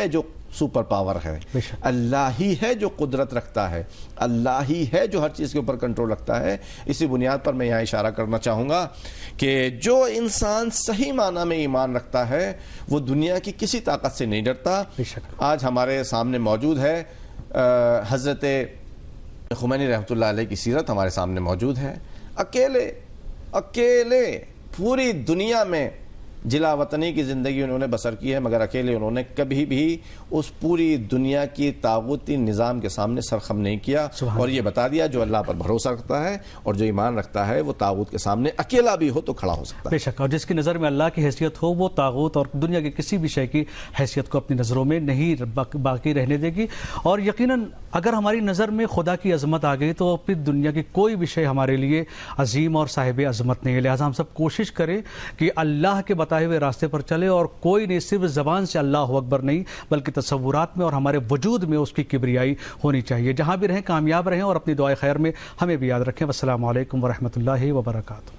سپر پاور ہے. اللہ ہی ہے جو قدرت رکھتا ہے, اللہ ہی ہے جو ہر چیز کے اوپر کنٹرول رکھتا ہے. اسی بنیاد پر میں یہاں اشارہ کرنا چاہوں گا کہ جو انسان صحیح معنی میں ایمان رکھتا ہے وہ دنیا کی کسی طاقت سے نہیں ڈرتا. آج ہمارے سامنے موجود ہے حضرت خمینی رحمۃ اللہ علیہ کی سیرت ہمارے سامنے موجود ہے. اکیلے اکیلے پوری دنیا میں جلا وطنی کی زندگی انہوں نے بسر کی ہے, مگر اکیلے انہوں نے کبھی بھی اس پوری دنیا کی طاغوتی نظام کے سامنے سرخم نہیں کیا, اور یہ بتا دیا جو اللہ پر بھروسہ رکھتا ہے اور جو ایمان رکھتا ہے وہ طاغوت کے سامنے اکیلا بھی ہو تو کھڑا ہو سکتا ہے. بے شک, اور جس کی نظر میں اللہ کی حیثیت ہو وہ طاغوت اور دنیا کی کسی بھی شے کی حیثیت کو اپنی نظروں میں نہیں باقی رہنے دے گی. اور یقیناً اگر ہماری نظر میں خدا کی عظمت آ گئی تو پھر دنیا کی کوئی بھی شے ہمارے لیے عظیم اور صاحب عظمت نہیں ہے. لہٰذا ہم سب کوشش کریں کہ اللہ کے بتائے ہوئے راستے پر چلے, اور کوئی نہیں صرف زبان سے اللہ اکبر نہیں بلکہ تصورات میں اور ہمارے وجود میں اس کی کبریائی ہونی چاہیے. جہاں بھی رہیں کامیاب رہیں, اور اپنی دعائے خیر میں ہمیں بھی یاد رکھیں. والسلام علیکم ورحمۃ اللہ وبرکاتہ.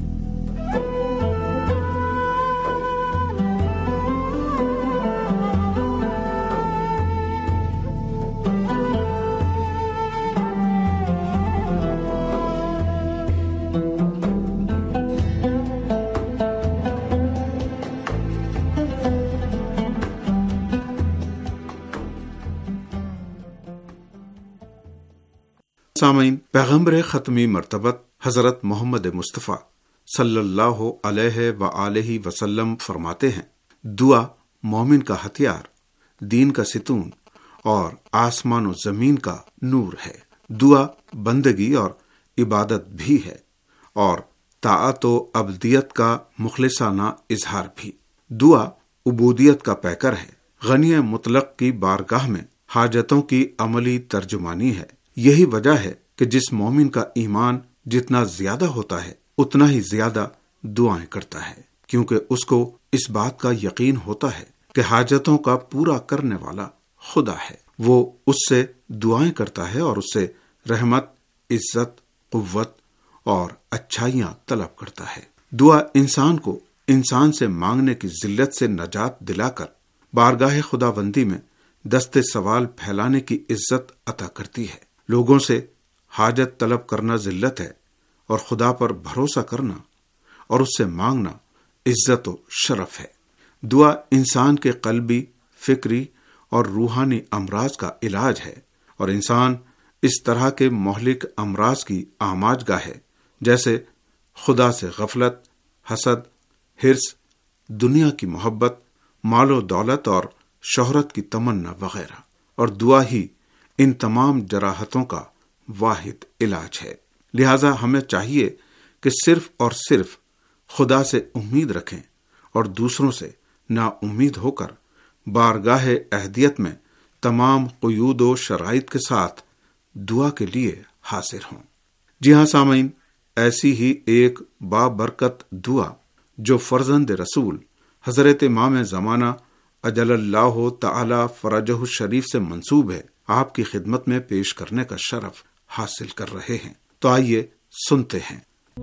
سامعین, پیغمبر ختمی مرتبت حضرت محمد مصطفیٰ صلی اللہ علیہ وآلہ وسلم فرماتے ہیں, دعا مومن کا ہتھیار, دین کا ستون اور آسمان و زمین کا نور ہے. دعا بندگی اور عبادت بھی ہے, اور طاعت و عبدیت کا مخلصانہ اظہار بھی. دعا عبودیت کا پیکر ہے, غنی مطلق کی بارگاہ میں حاجتوں کی عملی ترجمانی ہے. یہی وجہ ہے کہ جس مومن کا ایمان جتنا زیادہ ہوتا ہے اتنا ہی زیادہ دعائیں کرتا ہے, کیونکہ اس کو اس بات کا یقین ہوتا ہے کہ حاجتوں کا پورا کرنے والا خدا ہے. وہ اس سے دعائیں کرتا ہے اور اس سے رحمت, عزت, قوت اور اچھائیاں طلب کرتا ہے. دعا انسان کو انسان سے مانگنے کی ذلت سے نجات دلا کر بارگاہ خداوندی میں دست سوال پھیلانے کی عزت عطا کرتی ہے. لوگوں سے حاجت طلب کرنا ذلت ہے, اور خدا پر بھروسہ کرنا اور اس سے مانگنا عزت و شرف ہے. دعا انسان کے قلبی, فکری اور روحانی امراض کا علاج ہے, اور انسان اس طرح کے مہلک امراض کی آماج گاہ ہے جیسے خدا سے غفلت, حسد, حرص, دنیا کی محبت, مال و دولت اور شہرت کی تمنا وغیرہ. اور دعا ہی ان تمام جراحتوں کا واحد علاج ہے. لہذا ہمیں چاہیے کہ صرف اور صرف خدا سے امید رکھیں اور دوسروں سے نا امید ہو کر بارگاہ اہدیت میں تمام قیود و شرائط کے ساتھ دعا کے لیے حاضر ہوں. جی ہاں سامعین, ایسی ہی ایک بابرکت دعا جو فرزند رسول حضرت امام زمانہ اجل اللہ تعالی فرجہ الشریف سے منسوب ہے, آپ کی خدمت میں پیش کرنے کا شرف حاصل کر رہے ہیں. تو آئیے سنتے ہیں.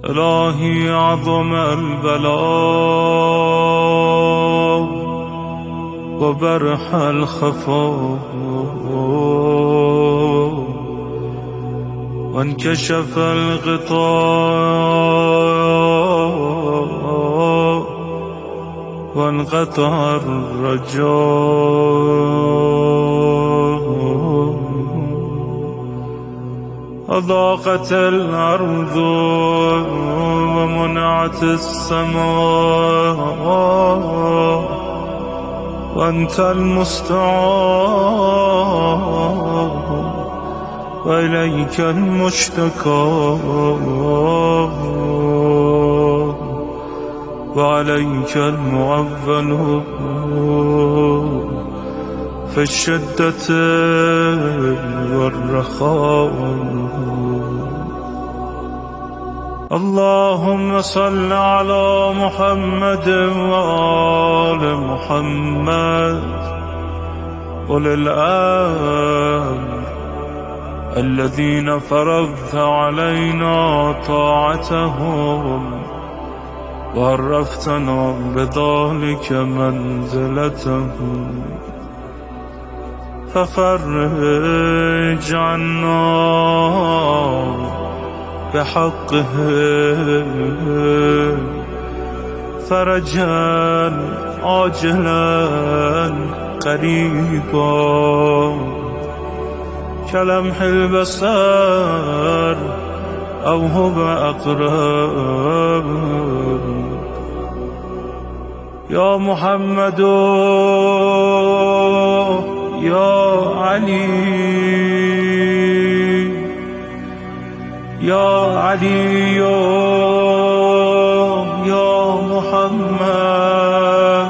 الہی عظم البلاء وبرح الخفاء وانكشف الغطاء وانقطع الرجاء أضاقت الأرض ومنعت السماء وأنت المستعان وإليك المشتكى وعليك المعول في الشدة والرخاء. اللهم صل على محمد وآل محمد أولي الأمر الذين فرضت علينا طاعتهم وعرفتنا بذلك منزلتهم ففرج عنا بحقه فرجا عاجلا قريبا كلمح البصر أو هو أقرب يا محمد يا علي يا علي يا محمد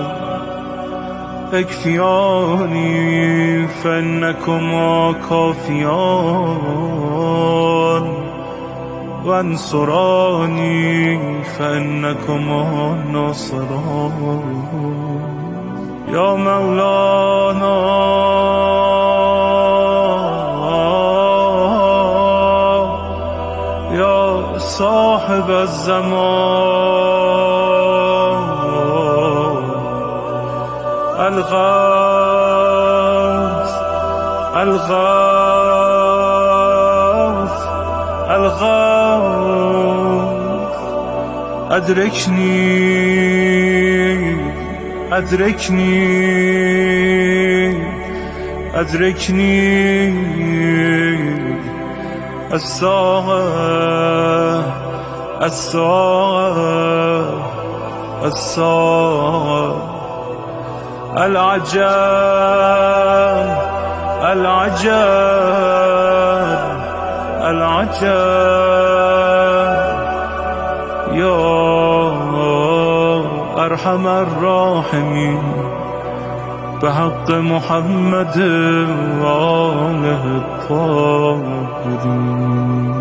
اكفياني فإنكما كافيان وانصراني فإنكما ناصران يا مولانا يا صاحب الزمان الغوث الغوث الغوث أدركني أدركني أدركني الساعة الساعة الساعة العجاب العجاب العجاب يا أرحم الراحمين بحق محمد وآله الطاهرين.